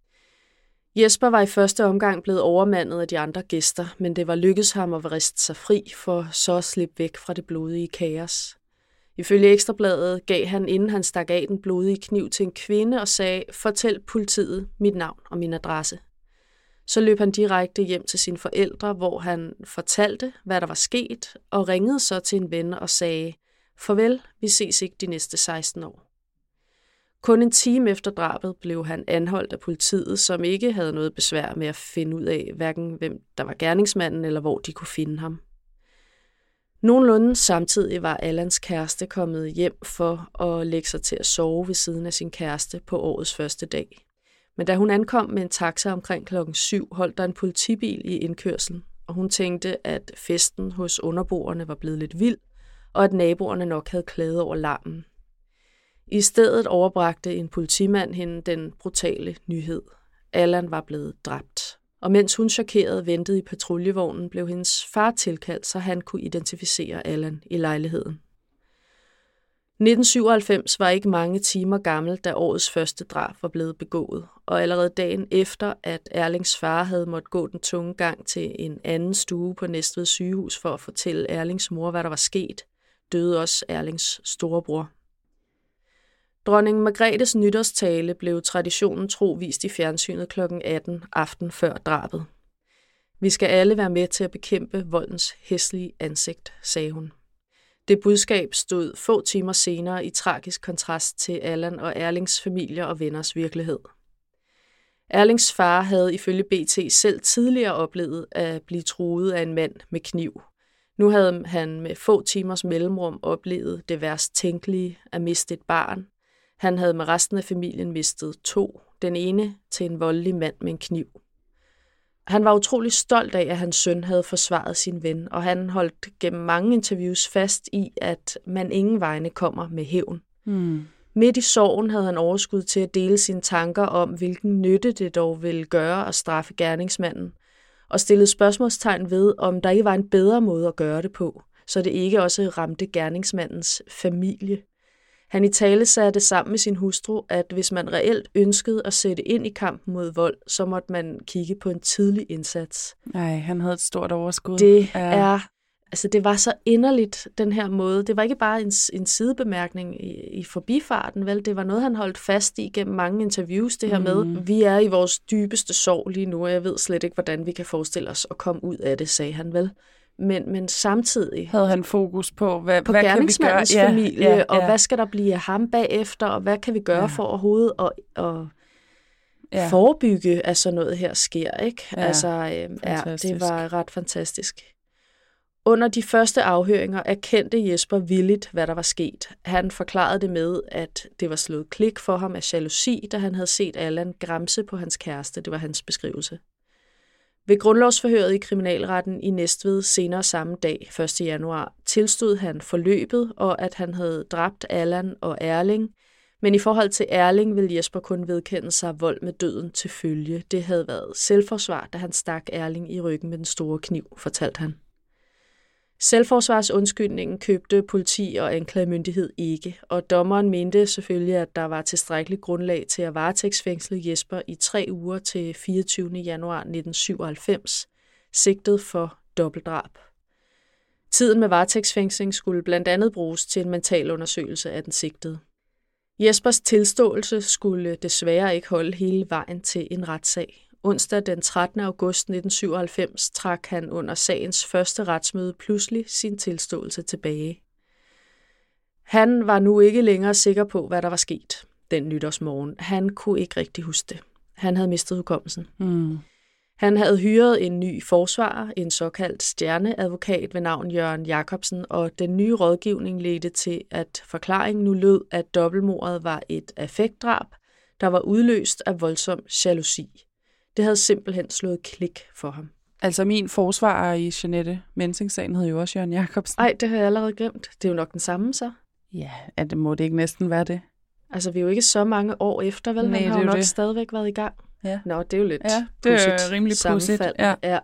Jesper var i første omgang blevet overmandet af de andre gæster, men det var lykkedes ham at vriste sig fri for så at slippe væk fra det blodige kaos. Ifølge Ekstrabladet gav han, inden han stak af, den blodige kniv til en kvinde og sagde, fortæl politiet mit navn og min adresse. Så løb han direkte hjem til sine forældre, hvor han fortalte, hvad der var sket, og ringede så til en ven og sagde, farvel, vi ses ikke de næste seksten år. Kun en time efter drabet blev han anholdt af politiet, som ikke havde noget besvær med at finde ud af, hverken hvem der var gerningsmanden eller hvor de kunne finde ham. Nogenlunde samtidig var Allans kæreste kommet hjem for at lægge sig til at sove ved siden af sin kæreste på årets første dag. Men da hun ankom med en taxa omkring klokken syv, holdt der en politibil i indkørslen, og hun tænkte, at festen hos underboerne var blevet lidt vild, og at naboerne nok havde klaget over larmen. I stedet overbragte en politimand hende den brutale nyhed. Allan var blevet dræbt. Og mens hun chokeret ventede i patruljevognen, blev hendes far tilkaldt, så han kunne identificere Allan i lejligheden. nitten syvoghalvfems var ikke mange timer gammel, da årets første drab var blevet begået, og allerede dagen efter, at Erlings far havde måttet gå den tunge gang til en anden stue på Næstved sygehus for at fortælle Erlings mor, hvad der var sket, døde også Erlings storebror. Dronning Margrethes nytårstale blev traditionen tro vist i fjernsynet klokken atten aften før drabet. Vi skal alle være med til at bekæmpe voldens hæslige ansigt, sagde hun. Det budskab stod få timer senere i tragisk kontrast til Allan og Erlings familie og venners virkelighed. Erlings far havde ifølge B T selv tidligere oplevet at blive truet af en mand med kniv. Nu havde han med få timers mellemrum oplevet det værst tænkelige at miste et barn. Han havde med resten af familien mistet to, den ene til en voldelig mand med en kniv. Han var utrolig stolt af, at hans søn havde forsvaret sin ven, og han holdt gennem mange interviews fast i, at man ingen vegne kommer med hævn. Hmm. Midt i sorgen havde han overskud til at dele sine tanker om, hvilken nytte det dog ville gøre at straffe gerningsmanden, og stillede spørgsmålstegn ved, om der ikke var en bedre måde at gøre det på, så det ikke også ramte gerningsmandens familie. Han italesatte sammen med sin hustru, at hvis man reelt ønskede at sætte ind i kampen mod vold, så måtte man kigge på en tidlig indsats. Nej, han havde et stort overskud. Det ja. er, altså det var så inderligt, den her måde. Det var ikke bare en, en sidebemærkning i, i forbifarten, vel? Det var noget, han holdt fast i gennem mange interviews, det her mm. med, vi er i vores dybeste sorg lige nu, og jeg ved slet ikke, hvordan vi kan forestille os at komme ud af det, sagde han vel. Men, men samtidig havde han fokus på, hvad, på hvad kan vi gøre? gerningsmandens familie, ja, ja, og ja. hvad skal der blive af ham bagefter, og hvad kan vi gøre ja. for overhovedet at, at ja. forebygge, at sådan noget her sker, ikke? Ja, altså, øh, ja, det var ret fantastisk. Under de første afhøringer erkendte Jesper villigt, hvad der var sket. Han forklarede det med, at det var slået klik for ham af jalousi, da han havde set Allan gramse på hans kæreste. Det var hans beskrivelse. Ved grundlovsforhøret i kriminalretten i Næstved senere samme dag, første januar, tilstod han forløbet og at han havde dræbt Allan og Erling. Men i forhold til Erling ville Jesper kun vedkende sig vold med døden til følge. Det havde været selvforsvar, da han stak Erling i ryggen med den store kniv, fortalte han. Selvforsvarsundskyldningen købte politi og anklagemyndighed ikke, og dommeren mente selvfølgelig, at der var tilstrækkeligt grundlag til at varetægtsfængsle Jesper i tre uger til fireogtyvende januar nitten syvoghalvfems, sigtet for dobbeltdrab. Tiden med varetægtsfængsling skulle blandt andet bruges til en mentalundersøgelse af den sigtede. Jespers tilståelse skulle desværre ikke holde hele vejen til en retssag. Onsdag den trettende august nitten syvoghalvfems trak han under sagens første retsmøde pludselig sin tilståelse tilbage. Han var nu ikke længere sikker på, hvad der var sket den nytårsmorgen. Han kunne ikke rigtig huske det. Han havde mistet hukommelsen. Mm. Han havde hyret en ny forsvarer, en såkaldt stjerneadvokat ved navn Jørgen Jacobsen, og den nye rådgivning ledte til, at forklaringen nu lød, at dobbeltmordet var et affektdrab, der var udløst af voldsom jalousi. Det havde simpelthen slået klik for ham. Altså min forsvarer i Jeanette Mensing-sagen hed jo også Jørgen Jacobsen. Nej, det har jeg allerede glemt. Det er jo nok den samme så. Ja, at det må det ikke næsten være det. Altså vi er jo ikke så mange år efter, vel? Nej, Han har jo jo nok det. stadigvæk været i gang. Ja. Nå, det er jo lidt ja, det er rimelig pudsigt. Ja. Ja.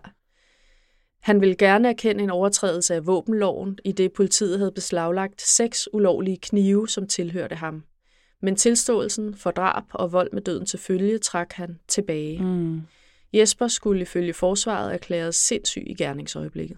Han ville gerne erkende en overtrædelse af våbenloven, i det politiet havde beslaglagt seks ulovlige knive, som tilhørte ham. Men tilståelsen for drab og vold med døden til følge trak han tilbage. Mm. Jesper skulle ifølge forsvaret erklæres sindssyg i gerningsøjeblikket.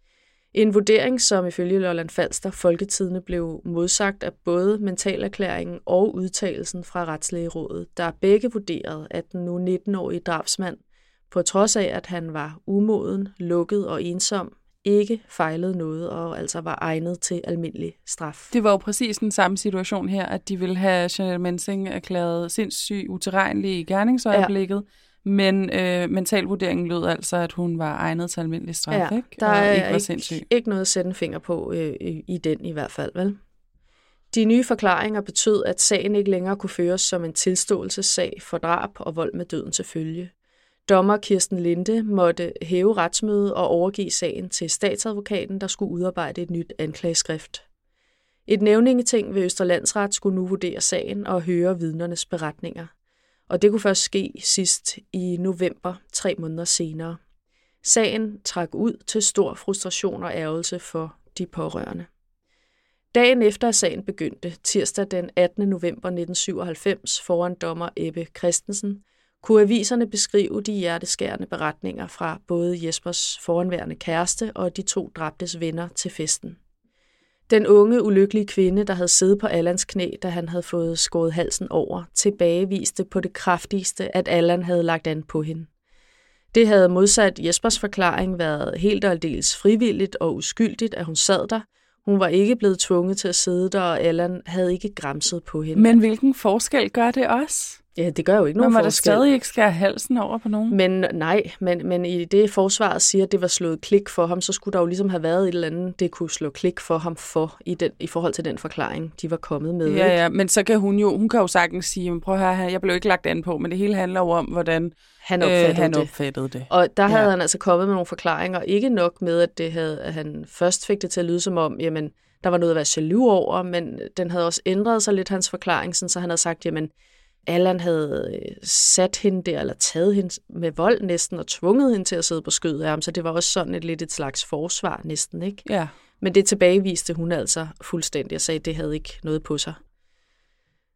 En vurdering, som ifølge Lolland Falster Folketidende blev modsagt af både mentalerklæringen og udtalelsen fra Retslægerådet, der begge vurderede, at den nu nitten-årige drabsmand, på trods af at han var umoden, lukket og ensom, ikke fejlede noget og altså var egnet til almindelig straf. Det var jo præcis den samme situation her, at de ville have Jeanette Mensing erklæret sindssyg utilregnelig i gerningsøjeblikket, ja. Men øh, mentalvurderingen lød altså, at hun var egnet til almindelig straf, ja, ikke? Der er ikke, var ikke, sindssyg. ikke noget at sætte en finger på øh, i den i hvert fald, vel? De nye forklaringer betød, at sagen ikke længere kunne føres som en tilståelsessag for drab og vold med døden til følge. Dommer Kirsten Linde måtte hæve retsmødet og overgive sagen til statsadvokaten, der skulle udarbejde et nyt anklageskrift. Et nævningeting ved Østre Landsret skulle nu vurdere sagen og høre vidnernes beretninger. Og det kunne først ske sidst i november, tre måneder senere. Sagen trak ud til stor frustration og ærgelse for de pårørende. Dagen efter sagen begyndte, tirsdag den attende november nitten syvoghalvfems, foran dommer Ebbe Christensen, kunne aviserne beskrive de hjerteskærende beretninger fra både Jespers foranværende kæreste og de to dræbtes venner til festen. Den unge, ulykkelige kvinde, der havde siddet på Allans knæ, da han havde fået skåret halsen over, tilbageviste på det kraftigste, at Allan havde lagt an på hende. Det havde modsat Jespers forklaring været helt og aldeles frivilligt og uskyldigt, at hun sad der. Hun var ikke blevet tvunget til at sidde der, og Allan havde ikke gramset på hende. Men hvilken forskel gør det også? Ja, det gør jo ikke nogen forskel. Men må forskel. der stadig ikke skære halsen over på nogen? Men nej, men, men i det forsvaret siger, at det var slået klik for ham, så skulle der jo ligesom have været et eller andet, det kunne slå klik for ham for, i, den, i forhold til den forklaring, de var kommet med. Ja, ja, men så kan hun jo, hun kan jo sagtens sige, men prøv at høre, jeg blev ikke lagt an på, men det hele handler jo om, hvordan han opfattede, øh, han det. opfattede det. Og der havde ja. han altså kommet med nogle forklaringer, ikke nok med, at, det havde, at han først fik det til at lyde som om, jamen, der var noget at være jaloux over, men den havde også ændret sig lidt, hans forklaring, sådan, så han havde sagt, jamen, Allan havde sat hende der, eller taget hende med vold næsten, og tvunget hende til at sidde på skødet af ham, så det var også sådan et lidt et slags forsvar næsten, ikke? Ja. Men det tilbageviste hun altså fuldstændig, og sagde, at det havde ikke noget på sig.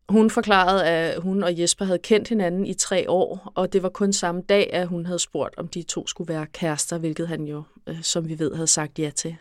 Hun forklarede, at hun og Jesper havde kendt hinanden i tre år, og det var kun samme dag, at hun havde spurgt, om de to skulle være kærester, hvilket han jo, som vi ved, havde sagt ja til.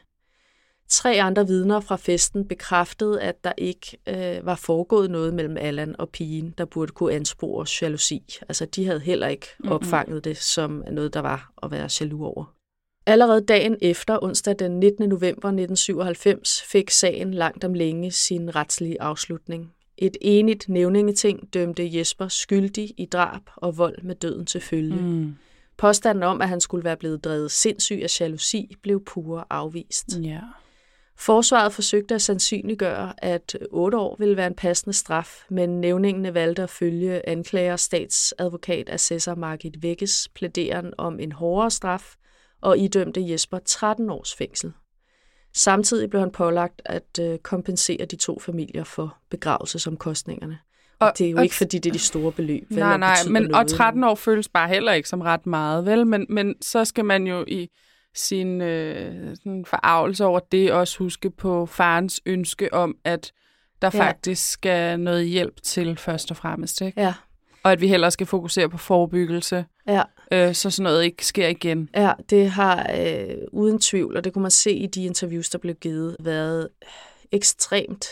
Tre andre vidner fra festen bekræftede, at der ikke øh, var foregået noget mellem Allan og pigen, der burde kunne anspore jalousi. Altså, de havde heller ikke opfanget mm-hmm. det som noget, der var at være jaloux over. Allerede dagen efter, onsdag den nittende november nitten syvoghalvfems, fik sagen langt om længe sin retslige afslutning. Et enigt nævningeting dømte Jesper skyldig i drab og vold med døden til følge. Mm. Påstanden om, at han skulle være blevet drevet sindssyg af jalousi, blev pure afvist. Yeah. Forsvaret forsøgte at sandsynliggøre, at otte år ville være en passende straf, men nævningene valgte at følge anklager statsadvokat assessor Margit Vækkes plæderen om en hårdere straf og idømte Jesper tretten års fængsel. Samtidig blev han pålagt at kompensere de to familier for begravelsesomkostningerne. Og, og det er jo og, ikke, fordi det er de store beløb. Vel, nej, nej, men, noget, og tretten år føles bare heller ikke som ret meget, vel? Men, men så skal man jo i sin øh, sådan forarvelse over det også huske på farens ønske om, at der ja. faktisk skal noget hjælp til først og fremmest, ikke? Ja. Og at vi hellere skal fokusere på forebyggelse, ja. øh, så sådan noget ikke sker igen. Ja, det har øh, uden tvivl, og det kunne man se i de interviews, der blev givet, været ekstremt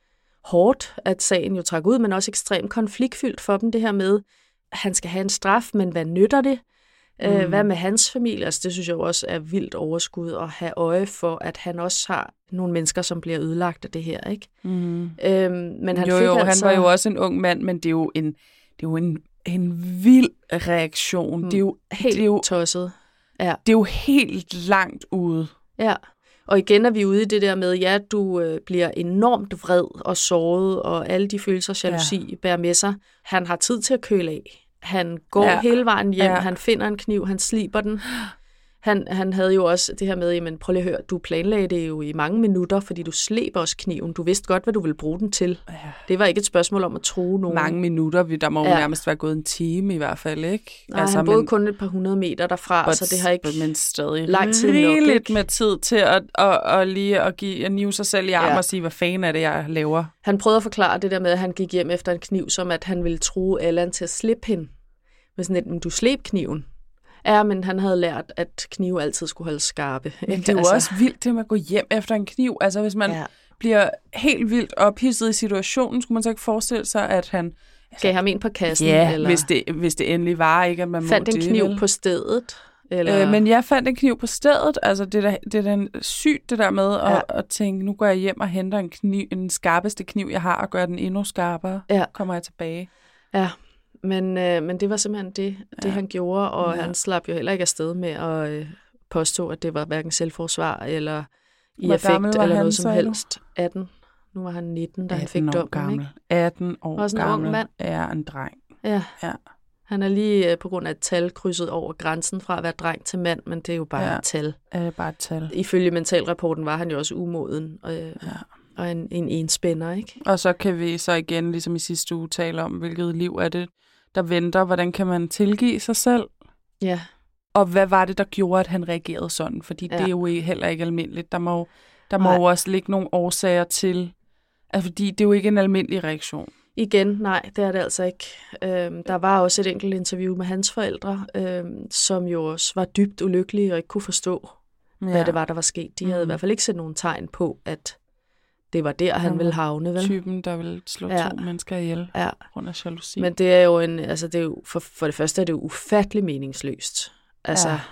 hårdt, at sagen jo trak ud, men også ekstremt konfliktfyldt for dem, det her med, at han skal have en straf, men hvad nytter det? Mm. Hvad med hans familie? Altså, det synes jeg også er vildt overskud at have øje for, at han også har nogle mennesker, som bliver ødelagt af det her, ikke? Mm. Øhm, men han jo, fik jo, altså... han var jo også en ung mand, men det er jo en, det er jo en, en vild reaktion. Mm. Det er jo helt det er jo, tosset. Ja. Det er jo helt langt ude. Ja, og igen er vi ude i det der med, ja, du øh, bliver enormt vred og såret, og alle de følelser, jalousi ja. bærer med sig. Han har tid til at køle af. Han går ja. hele vejen hjem, ja. han finder en kniv, han sliber den. Han, han havde jo også det her med, jamen prøv lige at høre, du planlagde det jo i mange minutter, fordi du slæber også kniven. Du vidste godt, hvad du ville bruge den til. Ja. Det var ikke et spørgsmål om at true nogen. Mange minutter, der må ja. nærmest være gået en time i hvert fald, ikke? Nej, altså, han boede men, kun et par hundrede meter derfra, but, så det har ikke men stadig lang tid nok. Rigeligt med tid til at, at, at, at lige at give at nive sig selv i arm ja. og sige, hvad fanden er det, jeg laver? Han prøvede at forklare det der med, at han gik hjem efter en kniv, som at han ville true Allan til at slippe hende. Men sådan et, du sleb kniven. Ja, men han havde lært, at knive altid skulle holde skarpe. Men det er jo altså også vildt, det med at gå hjem efter en kniv. Altså, hvis man ja. bliver helt vildt ophidset i situationen, skulle man så ikke forestille sig, at han... Altså, gav ham en på kassen? Ja, eller hvis, det, hvis det endelig var, ikke? At man fandt må en det, kniv vel? på stedet? Eller? Øh, men jeg fandt en kniv på stedet. Altså, det er, det er da sygt, det der med at, ja. at tænke, nu går jeg hjem og henter en kniv, den skarpeste kniv, jeg har, og gør den endnu skarpere. Ja. Kommer jeg tilbage. Ja. Men, øh, men det var simpelthen det, det ja. han gjorde, og ja. han slap jo heller ikke afsted med at øh, påstå, at det var hverken selvforsvar eller i Hvor affekt eller noget som så helst. atten. Nu var han nitten, da han fik dommen, ikke? atten år også en gammel ung mand. Er en dreng. Ja. ja. Han er lige øh, på grund af et tal krydset over grænsen fra at være dreng til mand, men det er jo bare ja. et tal. Ja, det er bare et tal. Ifølge mentalrapporten var han jo også umoden. Og, øh, ja. og en, en enspænder, ikke? Og så kan vi så igen, ligesom i sidste uge, tale om, hvilket liv er det, der venter. Hvordan kan man tilgive sig selv? Ja. Og hvad var det, der gjorde, at han reagerede sådan? Fordi ja. det er jo heller ikke almindeligt. Der må, der må jo også ligge nogle årsager til, altså fordi det er jo ikke en almindelig reaktion. Igen, nej, det er det altså ikke. Øhm, der var også et enkelt interview med hans forældre, øhm, som jo også var dybt ulykkelige og ikke kunne forstå, ja. hvad det var, der var sket. De havde mm. i hvert fald ikke set nogen tegn på, at det var der, han, han ville havne, vel? Typen, der ville slå ja. to mennesker ihjel ja. på grund af jalousi. Men det er jo en, altså det er jo, for, for det første er det jo ufattelig meningsløst. Altså, ja.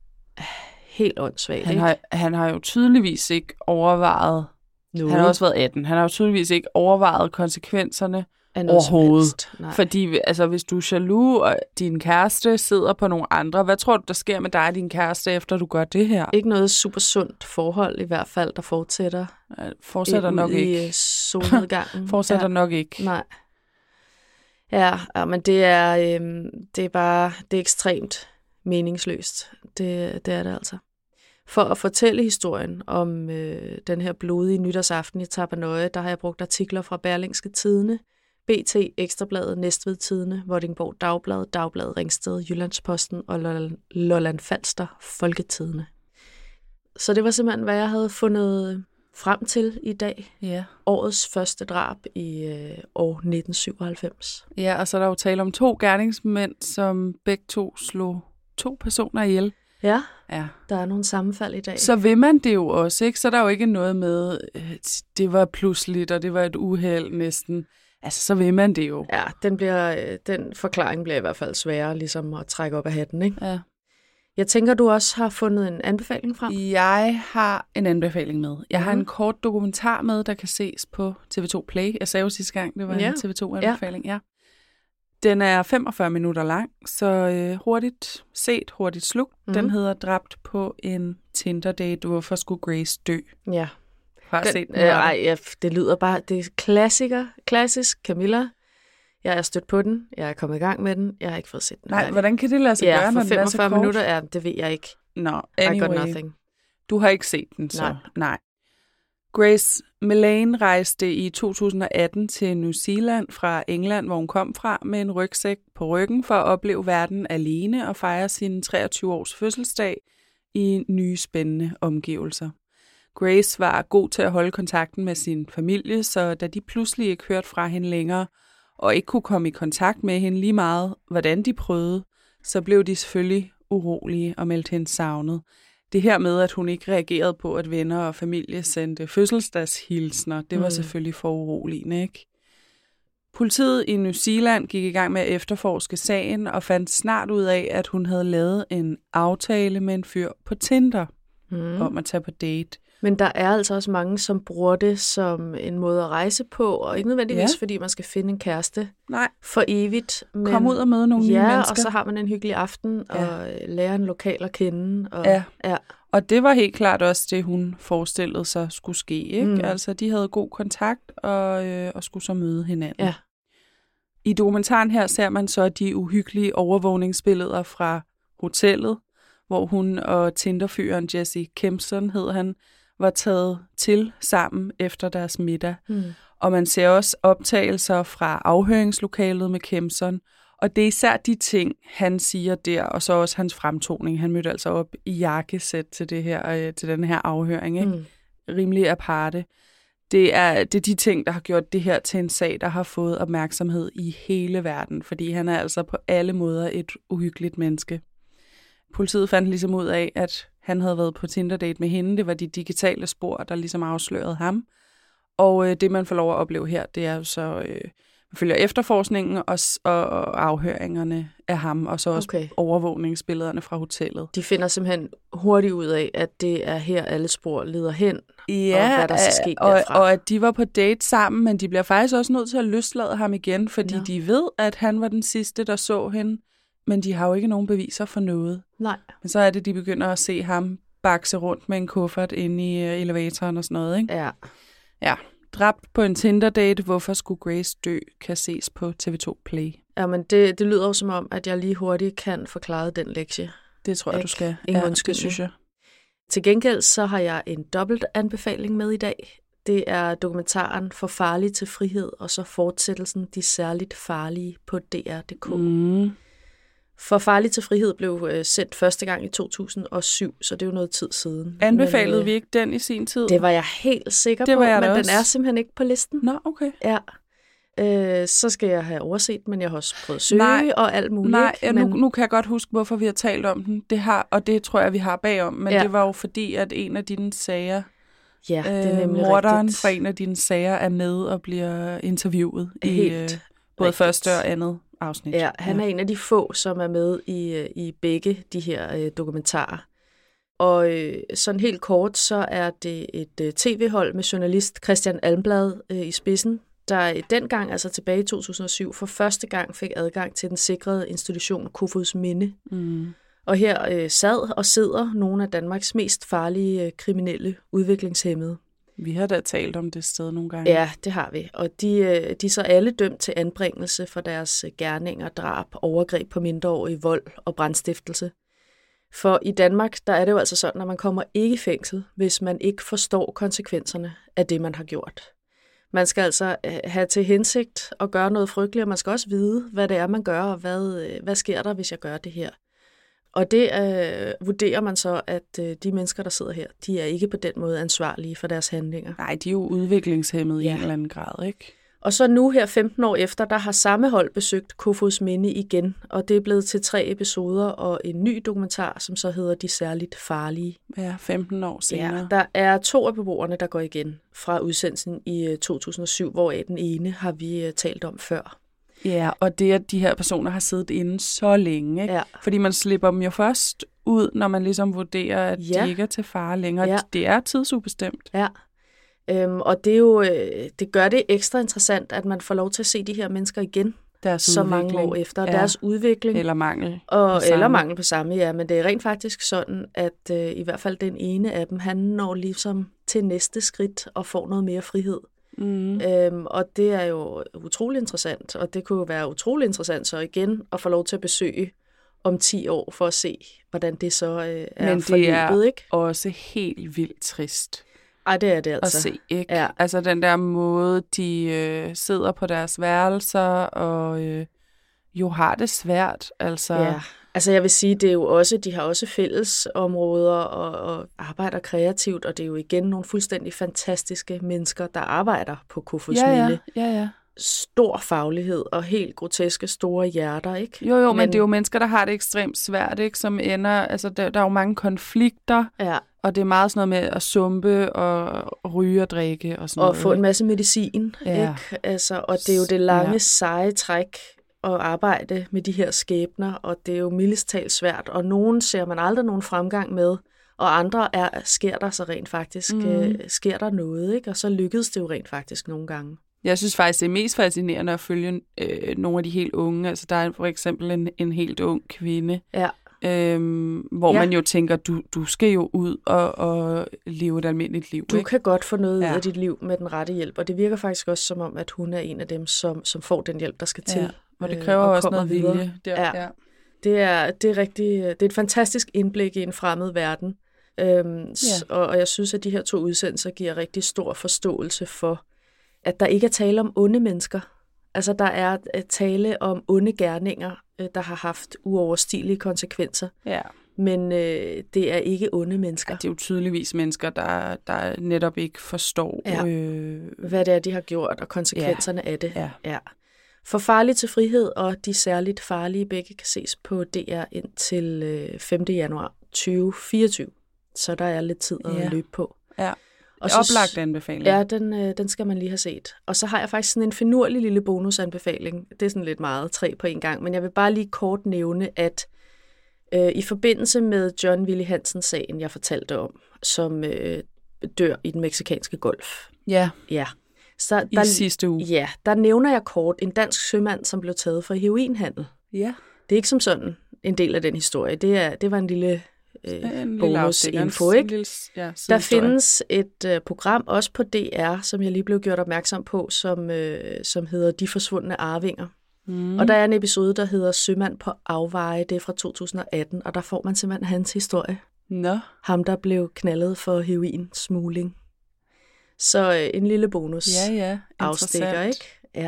helt åndssvagt, han ikke? har, han har jo tydeligvis ikke overvejet, no. han har også været atten, han har jo tydeligvis ikke overvejet konsekvenserne overhovedet. Fordi altså, hvis du er jaloux, og din kæreste sidder på nogle andre, hvad tror du, der sker med dig og din kæreste, efter du gør det her? Ikke noget super sundt forhold i hvert fald, der fortsætter. Ja, fortsætter nok i, ikke. I solnedgangen. fortsætter ja. nok ikke. Nej. Ja, ja, men det er, øhm, det er bare, det er ekstremt meningsløst. Det, det er det altså. For at fortælle historien om øh, den her blodige nytårsaften i Tappernøje, der har jeg brugt artikler fra Berlingske Tidende, B T, Ekstrabladet, Næstved Tidende, Vordingborg Dagblad, Dagbladet Ringsted, Jyllandsposten og Lolland Falster Folketidende. Så det var simpelthen, hvad jeg havde fundet, frem til i dag. Ja. Årets første drab i øh, år nitten syvoghalvfems. Ja, og så er der jo tale om to gerningsmænd, som begge to slog to personer ihjel. Ja, Ja. der er nogle sammenfald i dag. Så vil man det jo også, ikke? Så er der jo ikke noget med, øh, det var pludseligt, og det var et uheld næsten. Altså, så vil man det jo. Ja, den, bliver, øh, den forklaring bliver i hvert fald sværere ligesom at trække op af hatten, ikke? Ja. Jeg tænker, du også har fundet en anbefaling frem. Jeg har en anbefaling med. Jeg har Mhm. en kort dokumentar med, der kan ses på T V to Play. Jeg sagde jo sidste gang, det var Ja. en T V to anbefaling. Ja. Ja. Den er femogfyrre minutter lang, så øh, hurtigt set, hurtigt slugt. Mhm. Den hedder Dræbt på en Tinder-date. Hvorfor skulle Grace dø? Ja. Har Den, set den? øh, ej, ja, det lyder bare, det er klassiker, klassisk Camilla. Jeg er stødt på den, jeg er kommet i gang med den, jeg har ikke fået set den. Nej, færdig. hvordan kan det lade sig ja, gøre, for når den er så femogfyrre kort? minutter er, det ved jeg ikke. Nå, I got anyway. nothing. Du har ikke set den, så Nej. nej. Grace Millane rejste i to tusind og atten til New Zealand fra England, hvor hun kom fra, med en rygsæk på ryggen for at opleve verden alene og fejre sin treogtyve års fødselsdag i nye spændende omgivelser. Grace var god til at holde kontakten med sin familie, så da de pludselig ikke hørte fra hende længere og ikke kunne komme i kontakt med hende lige meget, hvordan de prøvede, så blev de selvfølgelig urolige og meldte hende savnet. Det her med, at hun ikke reagerede på, at venner og familie sendte fødselsdagshilsner, det var Mm. selvfølgelig for uroligende, ikke? Politiet i New Zealand gik i gang med at efterforske sagen og fandt snart ud af, at hun havde lavet en aftale med en fyr på Tinder Mm. om at tage på date. Men der er altså også mange, som bruger det som en måde at rejse på, og ikke nødvendigvis, Ja. fordi man skal finde en kæreste Nej, for evigt. Men kom ud og møde nogle nye ja, mennesker. og så har man en hyggelig aften, Ja. og lærer en lokal at kende. Og, Ja. ja. Og det var helt klart også det, hun forestillede sig skulle ske, ikke? Mm. Altså, de havde god kontakt og, øh, og skulle så møde hinanden. Ja. I dokumentaren her ser man så de uhyggelige overvågningsbilleder fra hotellet, hvor hun og Tinderfyren Jesse Kempson, hed han, var taget til sammen efter deres middag. Mm. Og man ser også optagelser fra afhøringslokalet med Kempson. Og det er især de ting, han siger der, og så også hans fremtoning. Han mødte altså op i jakkesæt til, det her, øh, til den her afhøring, ikke? Mm. Rimelig aparte. Det er, det er de ting, der har gjort det her til en sag, der har fået opmærksomhed i hele verden, fordi han er altså på alle måder et uhyggeligt menneske. Politiet fandt ligesom ud af, at han havde været på Tinder-date med hende. Det var de digitale spor, der ligesom afslørede ham. Og øh, det, man får lov at opleve her, det er jo så, øh, man følger efterforskningen og, og, og afhøringerne af ham, og så også Okay. overvågningsbillederne fra hotellet. De finder simpelthen hurtigt ud af, at det er her, alle spor leder hen, Ja, og hvad der skal ske og, derfra. og at de var på date sammen, men de bliver faktisk også nødt til at løslade ham igen, fordi Nå. de ved, at han var den sidste, der så hende, men de har jo ikke nogen beviser for noget. Nej. Men så er det, de begynder at se ham bakse rundt med en kuffert inde i uh, elevatoren og sådan noget, ikke? Ja. Ja. Dræbt på en Tinder-date, hvorfor skulle Grace dø, kan ses på T V to Play. Ja, men det, det lyder jo som om, at jeg lige hurtigt kan forklare den lektie. Det tror jeg, Ikke? du skal. Ingen ja, undskyldning. det synes jeg. Til gengæld så har jeg en dobbelt anbefaling med i dag. Det er dokumentaren For farlig til frihed, og så fortsættelsen De særligt farlige på D R punktum d k. Mm. For farlig til frihed blev øh, sendt første gang i to tusind og syv, så det er jo noget tid siden. Anbefalede men, øh, vi ikke den i sin tid? Det var jeg helt sikker Det på, var jeg da men også. den er simpelthen ikke på listen. Nå, okay. Ja. Øh, så skal jeg have overset, men jeg har også prøvet at søge Nej, og alt muligt. Nej, ikke? ja, men, nu, nu kan jeg godt huske, hvorfor vi har talt om den. Det har, og det tror jeg, vi har bagom. Men Ja. det var jo fordi, at en af dine sager, ja, det er øh, nemlig morderen rigtigt. fra en af dine sager, er med og bliver interviewet i Helt øh, både rigtigt. første og andet afsnit. Ja, han er en af de få, som er med i, øh, i begge de her øh, dokumentarer. Og øh, sådan helt kort, så er det et øh, tv-hold med journalist Christian Almblad øh, i spidsen, der øh, dengang, altså tilbage i to tusind og syv, for første gang fik adgang til den sikrede institution Kofoeds Minde. Mm. Og her øh, sad og sidder nogle af Danmarks mest farlige øh, kriminelle udviklingshæmmede. Vi har da talt om det sted nogle gange. Ja, det har vi. Og de, øh, de er så alle dømt til anbringelse for deres øh, gerninger, drab, overgreb på mindreårige, vold og brandstiftelse. For i Danmark, der er det jo altså sådan, at man kommer ikke i fængsel, hvis man ikke forstår konsekvenserne af det, man har gjort. Man skal altså øh, have til hensigt at gøre noget frygteligt, og man skal også vide, hvad det er, man gør, og hvad, øh, hvad sker der, hvis jeg gør det her. Og det øh, vurderer man så, at øh, de mennesker, der sidder her, de er ikke på den måde ansvarlige for deres handlinger. Nej, de er jo udviklingshæmmede Ja. i en eller anden grad, ikke? Og så nu her femten år efter, der har samme hold besøgt Kofoedsminde igen, og det er blevet til tre episoder og en ny dokumentar, som så hedder De Særligt Farlige. Ja, femten år senere. Ja, der er to af beboerne, der går igen fra udsendelsen i øh, to tusind og syv, hvoraf den ene har vi øh, talt om før. Ja, og det, at de her personer har siddet inde så længe, ikke? Ja. Fordi man slipper dem jo først ud, når man ligesom vurderer, at Ja. de ikke er til fare længere. Ja. Det er tidsubestemt. Ja, øhm, og det, er jo, øh, det gør det ekstra interessant, at man får lov til at se de her mennesker igen, Deres så mange udvikling. år efter. Ja. Deres udvikling. Eller mangel. Og, på samme. eller mangel på samme, ja. Men det er rent faktisk sådan, at øh, i hvert fald den ene af dem, han når ligesom til næste skridt og får noget mere frihed. Mm. Øhm, og det er jo utrolig interessant, og det kunne jo være utrolig interessant så igen at få lov til at besøge om ti år for at se, hvordan det så øh, er Men det forløbet, er ikke? også helt vildt trist Ej, det er det altså. at se, ikke? Ja. Altså den der måde, de øh, sidder på deres værelser og øh, jo har det svært. Altså, Ja, altså jeg vil sige, det er jo også, de har også fællesområder og, og arbejder kreativt, og det er jo igen nogle fuldstændig fantastiske mennesker, der arbejder på Kofoedsminde. ja, ja, ja, ja. Stor faglighed og helt groteske store hjerter, ikke? Jo, jo, men, men det er jo mennesker, der har det ekstremt svært, ikke? Som ender, altså der, der er jo mange konflikter, Ja, og det er meget sådan noget med at sumpe og ryge og drikke og sådan og noget. få en ikke? masse medicin, Ja. ikke? Altså, og det er jo det lange, Ja. seje træk at arbejde med de her skæbner, og det er jo mildest talt svært, og nogen ser man aldrig nogen fremgang med, og andre er, sker der så rent faktisk, Mhm. mm. øh, sker der noget, ikke? Og så lykkedes det jo rent faktisk nogle gange. Jeg synes faktisk, det er mest fascinerende at følge øh, nogle af de helt unge. Altså der er for eksempel en, en helt ung kvinde, Ja, øhm, hvor Ja. man jo tænker, du, du skal jo ud og, og leve et almindeligt liv, du ikke? kan godt få noget Ja. ud af dit liv med den rette hjælp, og det virker faktisk også som om, at hun er en af dem, som, som får den hjælp, der skal til. Ja. Og det øh, kræver og også kommer noget videre. vilje. Der, Ja. ja. Det er, det er rigtig, det er et fantastisk indblik i en fremmed verden. Øhm, s- Ja. og, og jeg synes, at de her to udsendelser giver rigtig stor forståelse for, at der ikke er tale om onde mennesker. Altså, der er øh, tale om onde gerninger, øh, der har haft uoverstigelige konsekvenser. ja. Men øh, det er ikke onde mennesker. Det er jo tydeligvis mennesker, der, der netop ikke forstår, Ja. øh, Hvad det er, de har gjort, og konsekvenserne ja. af det. Ja. Ja. For Farlig til Frihed og De Særligt Farlige begge kan ses på D R indtil øh, femte januar tyve fireogtyve. Så der er lidt tid at Ja. løbe på. ja. Og Og så- oplagt anbefaling. Ja, den, øh, den skal man lige have set. Og så har jeg faktisk sådan en finurlig lille bonusanbefaling. Det er sådan lidt meget, tre på en gang. Men jeg vil bare lige kort nævne, at øh, i forbindelse med John Willy Hansen-sagen, jeg fortalte om, som øh, dør i den meksikanske golf. ja. Ja. Så I sidste uge. Ja, der nævner jeg kort en dansk sømand, som blev taget for heroinhandel. Ja. Det er ikke som sådan en del af den historie. Det, er, det var en lille øh, En lille afstikker, en bonusinfo, ikke? lille, ja, Der sidehistorie. findes et øh, program, også på D R, som jeg lige blev gjort opmærksom på, som, øh, som hedder De Forsvundne Arvinger. Mm. Og der er en episode, der hedder Sømand på afveje. Det er fra to tusind og atten, og der får man simpelthen hans historie. Nå, Ham, der blev knaldet for heroin-smugling. Så øh, en lille bonus ja, ja. afstikker, Interessant. ikke? Ja.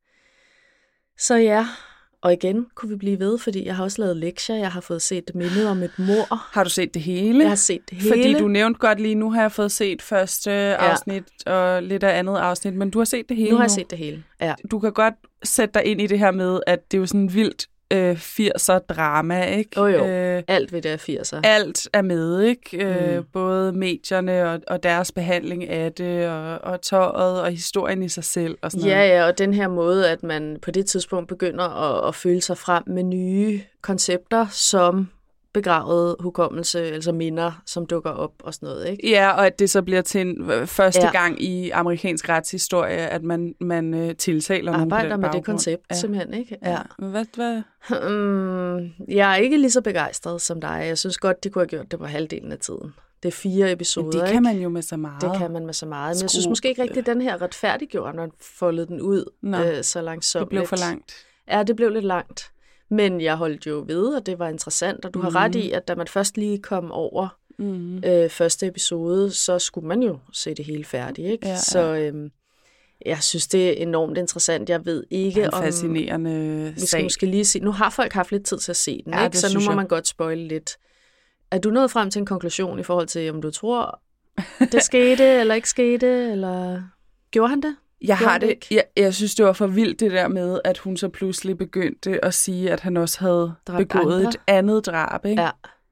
Så ja, og igen kunne vi blive ved, fordi jeg har også lavet lektier. Jeg har fået set mindet om et mord. Har du set det hele? Jeg har set det hele. Fordi du nævnte godt lige, nu har jeg fået set første afsnit og lidt af andet afsnit, men du har set det hele Nu har jeg set det hele, ja. Du kan godt sætte dig ind i det her med, at det er jo sådan vildt øh, firser drama, ikke? Jo, jo. Øh, Alt ved det er firser. alt er med, ikke? Øh, Mm. både medierne og, og deres behandling af det, og, og tøjet og historien i sig selv og sådan Ja, noget. ja, og den her måde, at man på det tidspunkt begynder at, at føle sig frem med nye koncepter, som begravet hukommelse, altså minder, som dukker op og sådan noget, ikke? Ja, og at det så bliver til en øh, første Ja. gang i amerikansk retshistorie, at man, man øh, tiltaler nogen på Arbejder den med det baggrund. koncept, Ja. simpelthen, ikke? Ja. Hvad, hvad? Um, jeg er ikke lige så begejstret som dig. Jeg synes godt, de kunne have gjort det på halvdelen af tiden. Det er fire episoder, Men det ikke? kan man jo med så meget. Det kan man med så meget. Men jeg Skru- synes måske ikke rigtigt, at den her retfærdiggjorde, når man foldede den ud Nå, øh, så langsomt. Det blev for langt. Ja, det blev lidt langt. Men jeg holdt jo ved, og det var interessant. Og du har Mhm. ret i, at da man først lige kom over Mm. øh, første episode, så skulle man jo se det hele færdigt, ikke? Ja, ja. Så øhm, Jeg synes, det er enormt interessant. Jeg ved ikke, en om... fascinerende Vi skal sag. måske lige se... Nu har folk haft lidt tid til at se den, Ja, ikke? det Så nu synes må jeg. man godt spoile lidt. Er du nået frem til en konklusion i forhold til, om du tror, det skete eller ikke skete, eller gjorde han det? Jeg Gjorde har han det det, ikke? jeg, jeg synes, det var for vildt det der med, at hun så pludselig begyndte at sige, at han også havde Dræbt begået andre. et andet drab, ikke? Ja.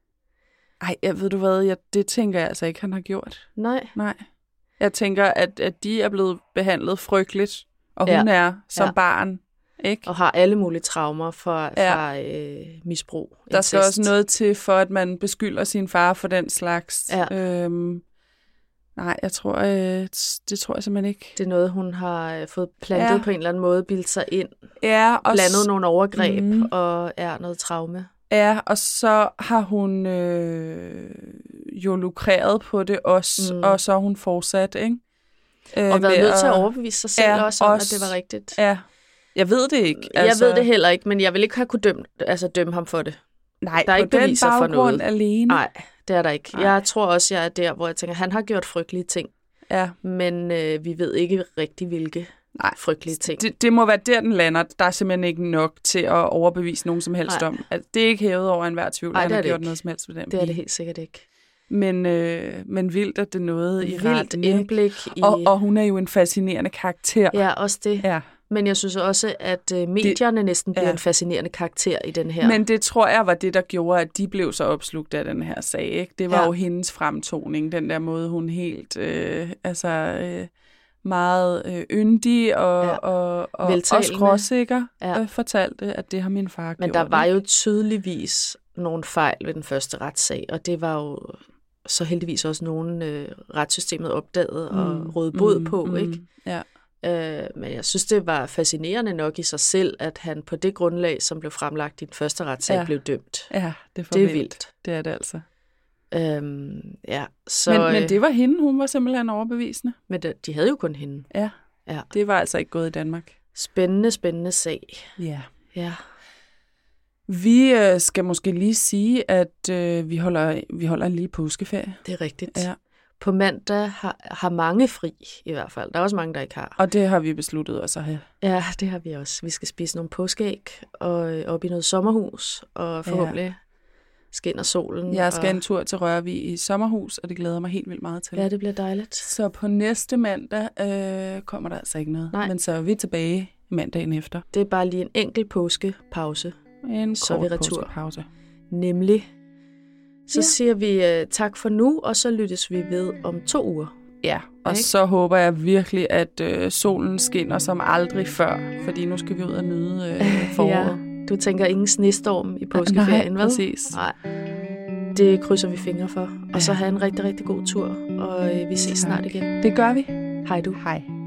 Ej, jeg ved du hvad, jeg, det tænker jeg altså ikke, han har gjort. Nej. Nej. Jeg tænker, at, at de er blevet behandlet frygteligt, og hun Ja. er som Ja. barn, ikke? Og har alle mulige traumer fra, Ja. fra øh, misbrug. Der skal incest. også noget til, for at man beskylder sin far for den slags. Ja. Øhm, nej, jeg tror, øh, det tror jeg simpelthen ikke. Det er noget, hun har øh, fået plantet Ja. på en eller anden måde, bildt sig ind, Ja, og blandet s- nogle overgreb Mhm. og er noget traume. Ja, og så har hun øh, jo lukreret på det også, Mm. mm. og så har hun fortsat, ikke? Øh, Og været med nødt til at overbevise sig selv Ja, også om, også- at det var rigtigt. Ja, jeg ved det ikke. Jeg ved det heller ikke, men jeg vil ikke have kunne dømme, altså dømme ham for det. Nej, Der er på ikke beviser den for baggrund noget. alene. Nej, det er der ikke. Nej. Jeg tror også, jeg er der, hvor jeg tænker, han har gjort frygtelige ting, Ja, men øh, vi ved ikke rigtig, hvilke nej. frygtelige ting. Det, det må være der, den lander. Der er simpelthen ikke nok til at overbevise nogen som helst Nej. om. At det er ikke hævet over enhver tvivl, Nej, at han det er har det gjort ikke. noget som helst ved den Det er det pige. helt sikkert ikke. Men, øh, men vildt, at det nåede i Vildt retten. ikke? indblik i... Og, og hun er jo en fascinerende karakter. Ja, også det. Ja. Men jeg synes også, at øh, medierne det, næsten bliver ja. en fascinerende karakter i den her. Men det tror jeg var det, der gjorde, at de blev så opslugt af den her sag. Ikke? Det var Ja. jo hendes fremtoning, den der måde, hun helt øh, altså, øh, meget øh, yndig og, Ja. og, og, og Veltalende. skråsikker Ja. øh, fortalte, at det har min far Men gjort. der var ikke? jo tydeligvis nogle fejl ved den første retssag, og det var jo så heldigvis også nogen øh, retssystemet opdaget og Mm, rådet bod mm, på, mm, ikke? Ja. Øh, men jeg synes, det var fascinerende nok i sig selv, at han på det grundlag, som blev fremlagt i den første retssag, Ja. blev dømt. ja, det er, for Det er vildt. vildt. Det er det altså. Øhm, ja, så, Men, men øh, det var hende, hun var simpelthen overbevisende. men det, de havde jo kun hende. Ja, Ja. det var altså ikke gået i Danmark. Spændende, spændende sag. Ja. Ja. Vi øh, skal måske lige sige, at øh, vi, holder, vi holder en lille påskeferie. Det er rigtigt. Ja. På mandag har, har mange fri, i hvert fald. Der er også mange, der ikke har. Og det har vi besluttet os at have. Ja, det har vi også. Vi skal spise nogle påskeæg og øh, op i noget sommerhus, og forhåbentlig skinner solen. Jeg skal og... en tur til Rørvig i sommerhus, og det glæder jeg mig helt vildt meget til. Ja, det bliver dejligt. Så på næste mandag øh, kommer der altså ikke noget. Nej. Men så er vi tilbage mandagen efter. Det er bare lige en enkelt påskepause, En Så er kort vi retur. påskepause. nemlig. Så Ja. ja. siger vi uh, tak for nu, og så lyttes vi ved om to uger. Ja, og Ikke? så håber jeg virkelig, at øh, solen skinner som aldrig før, fordi nu skal vi ud og nyde øh, foråret. Ja. Du tænker ingen snestorm i påskeferien, Nej, vel? præcis. Nej. Det krydser vi fingre for. Og så Ja. have en rigtig, rigtig god tur, og øh, vi ses snart igen. Det gør vi. Hej du. Hej.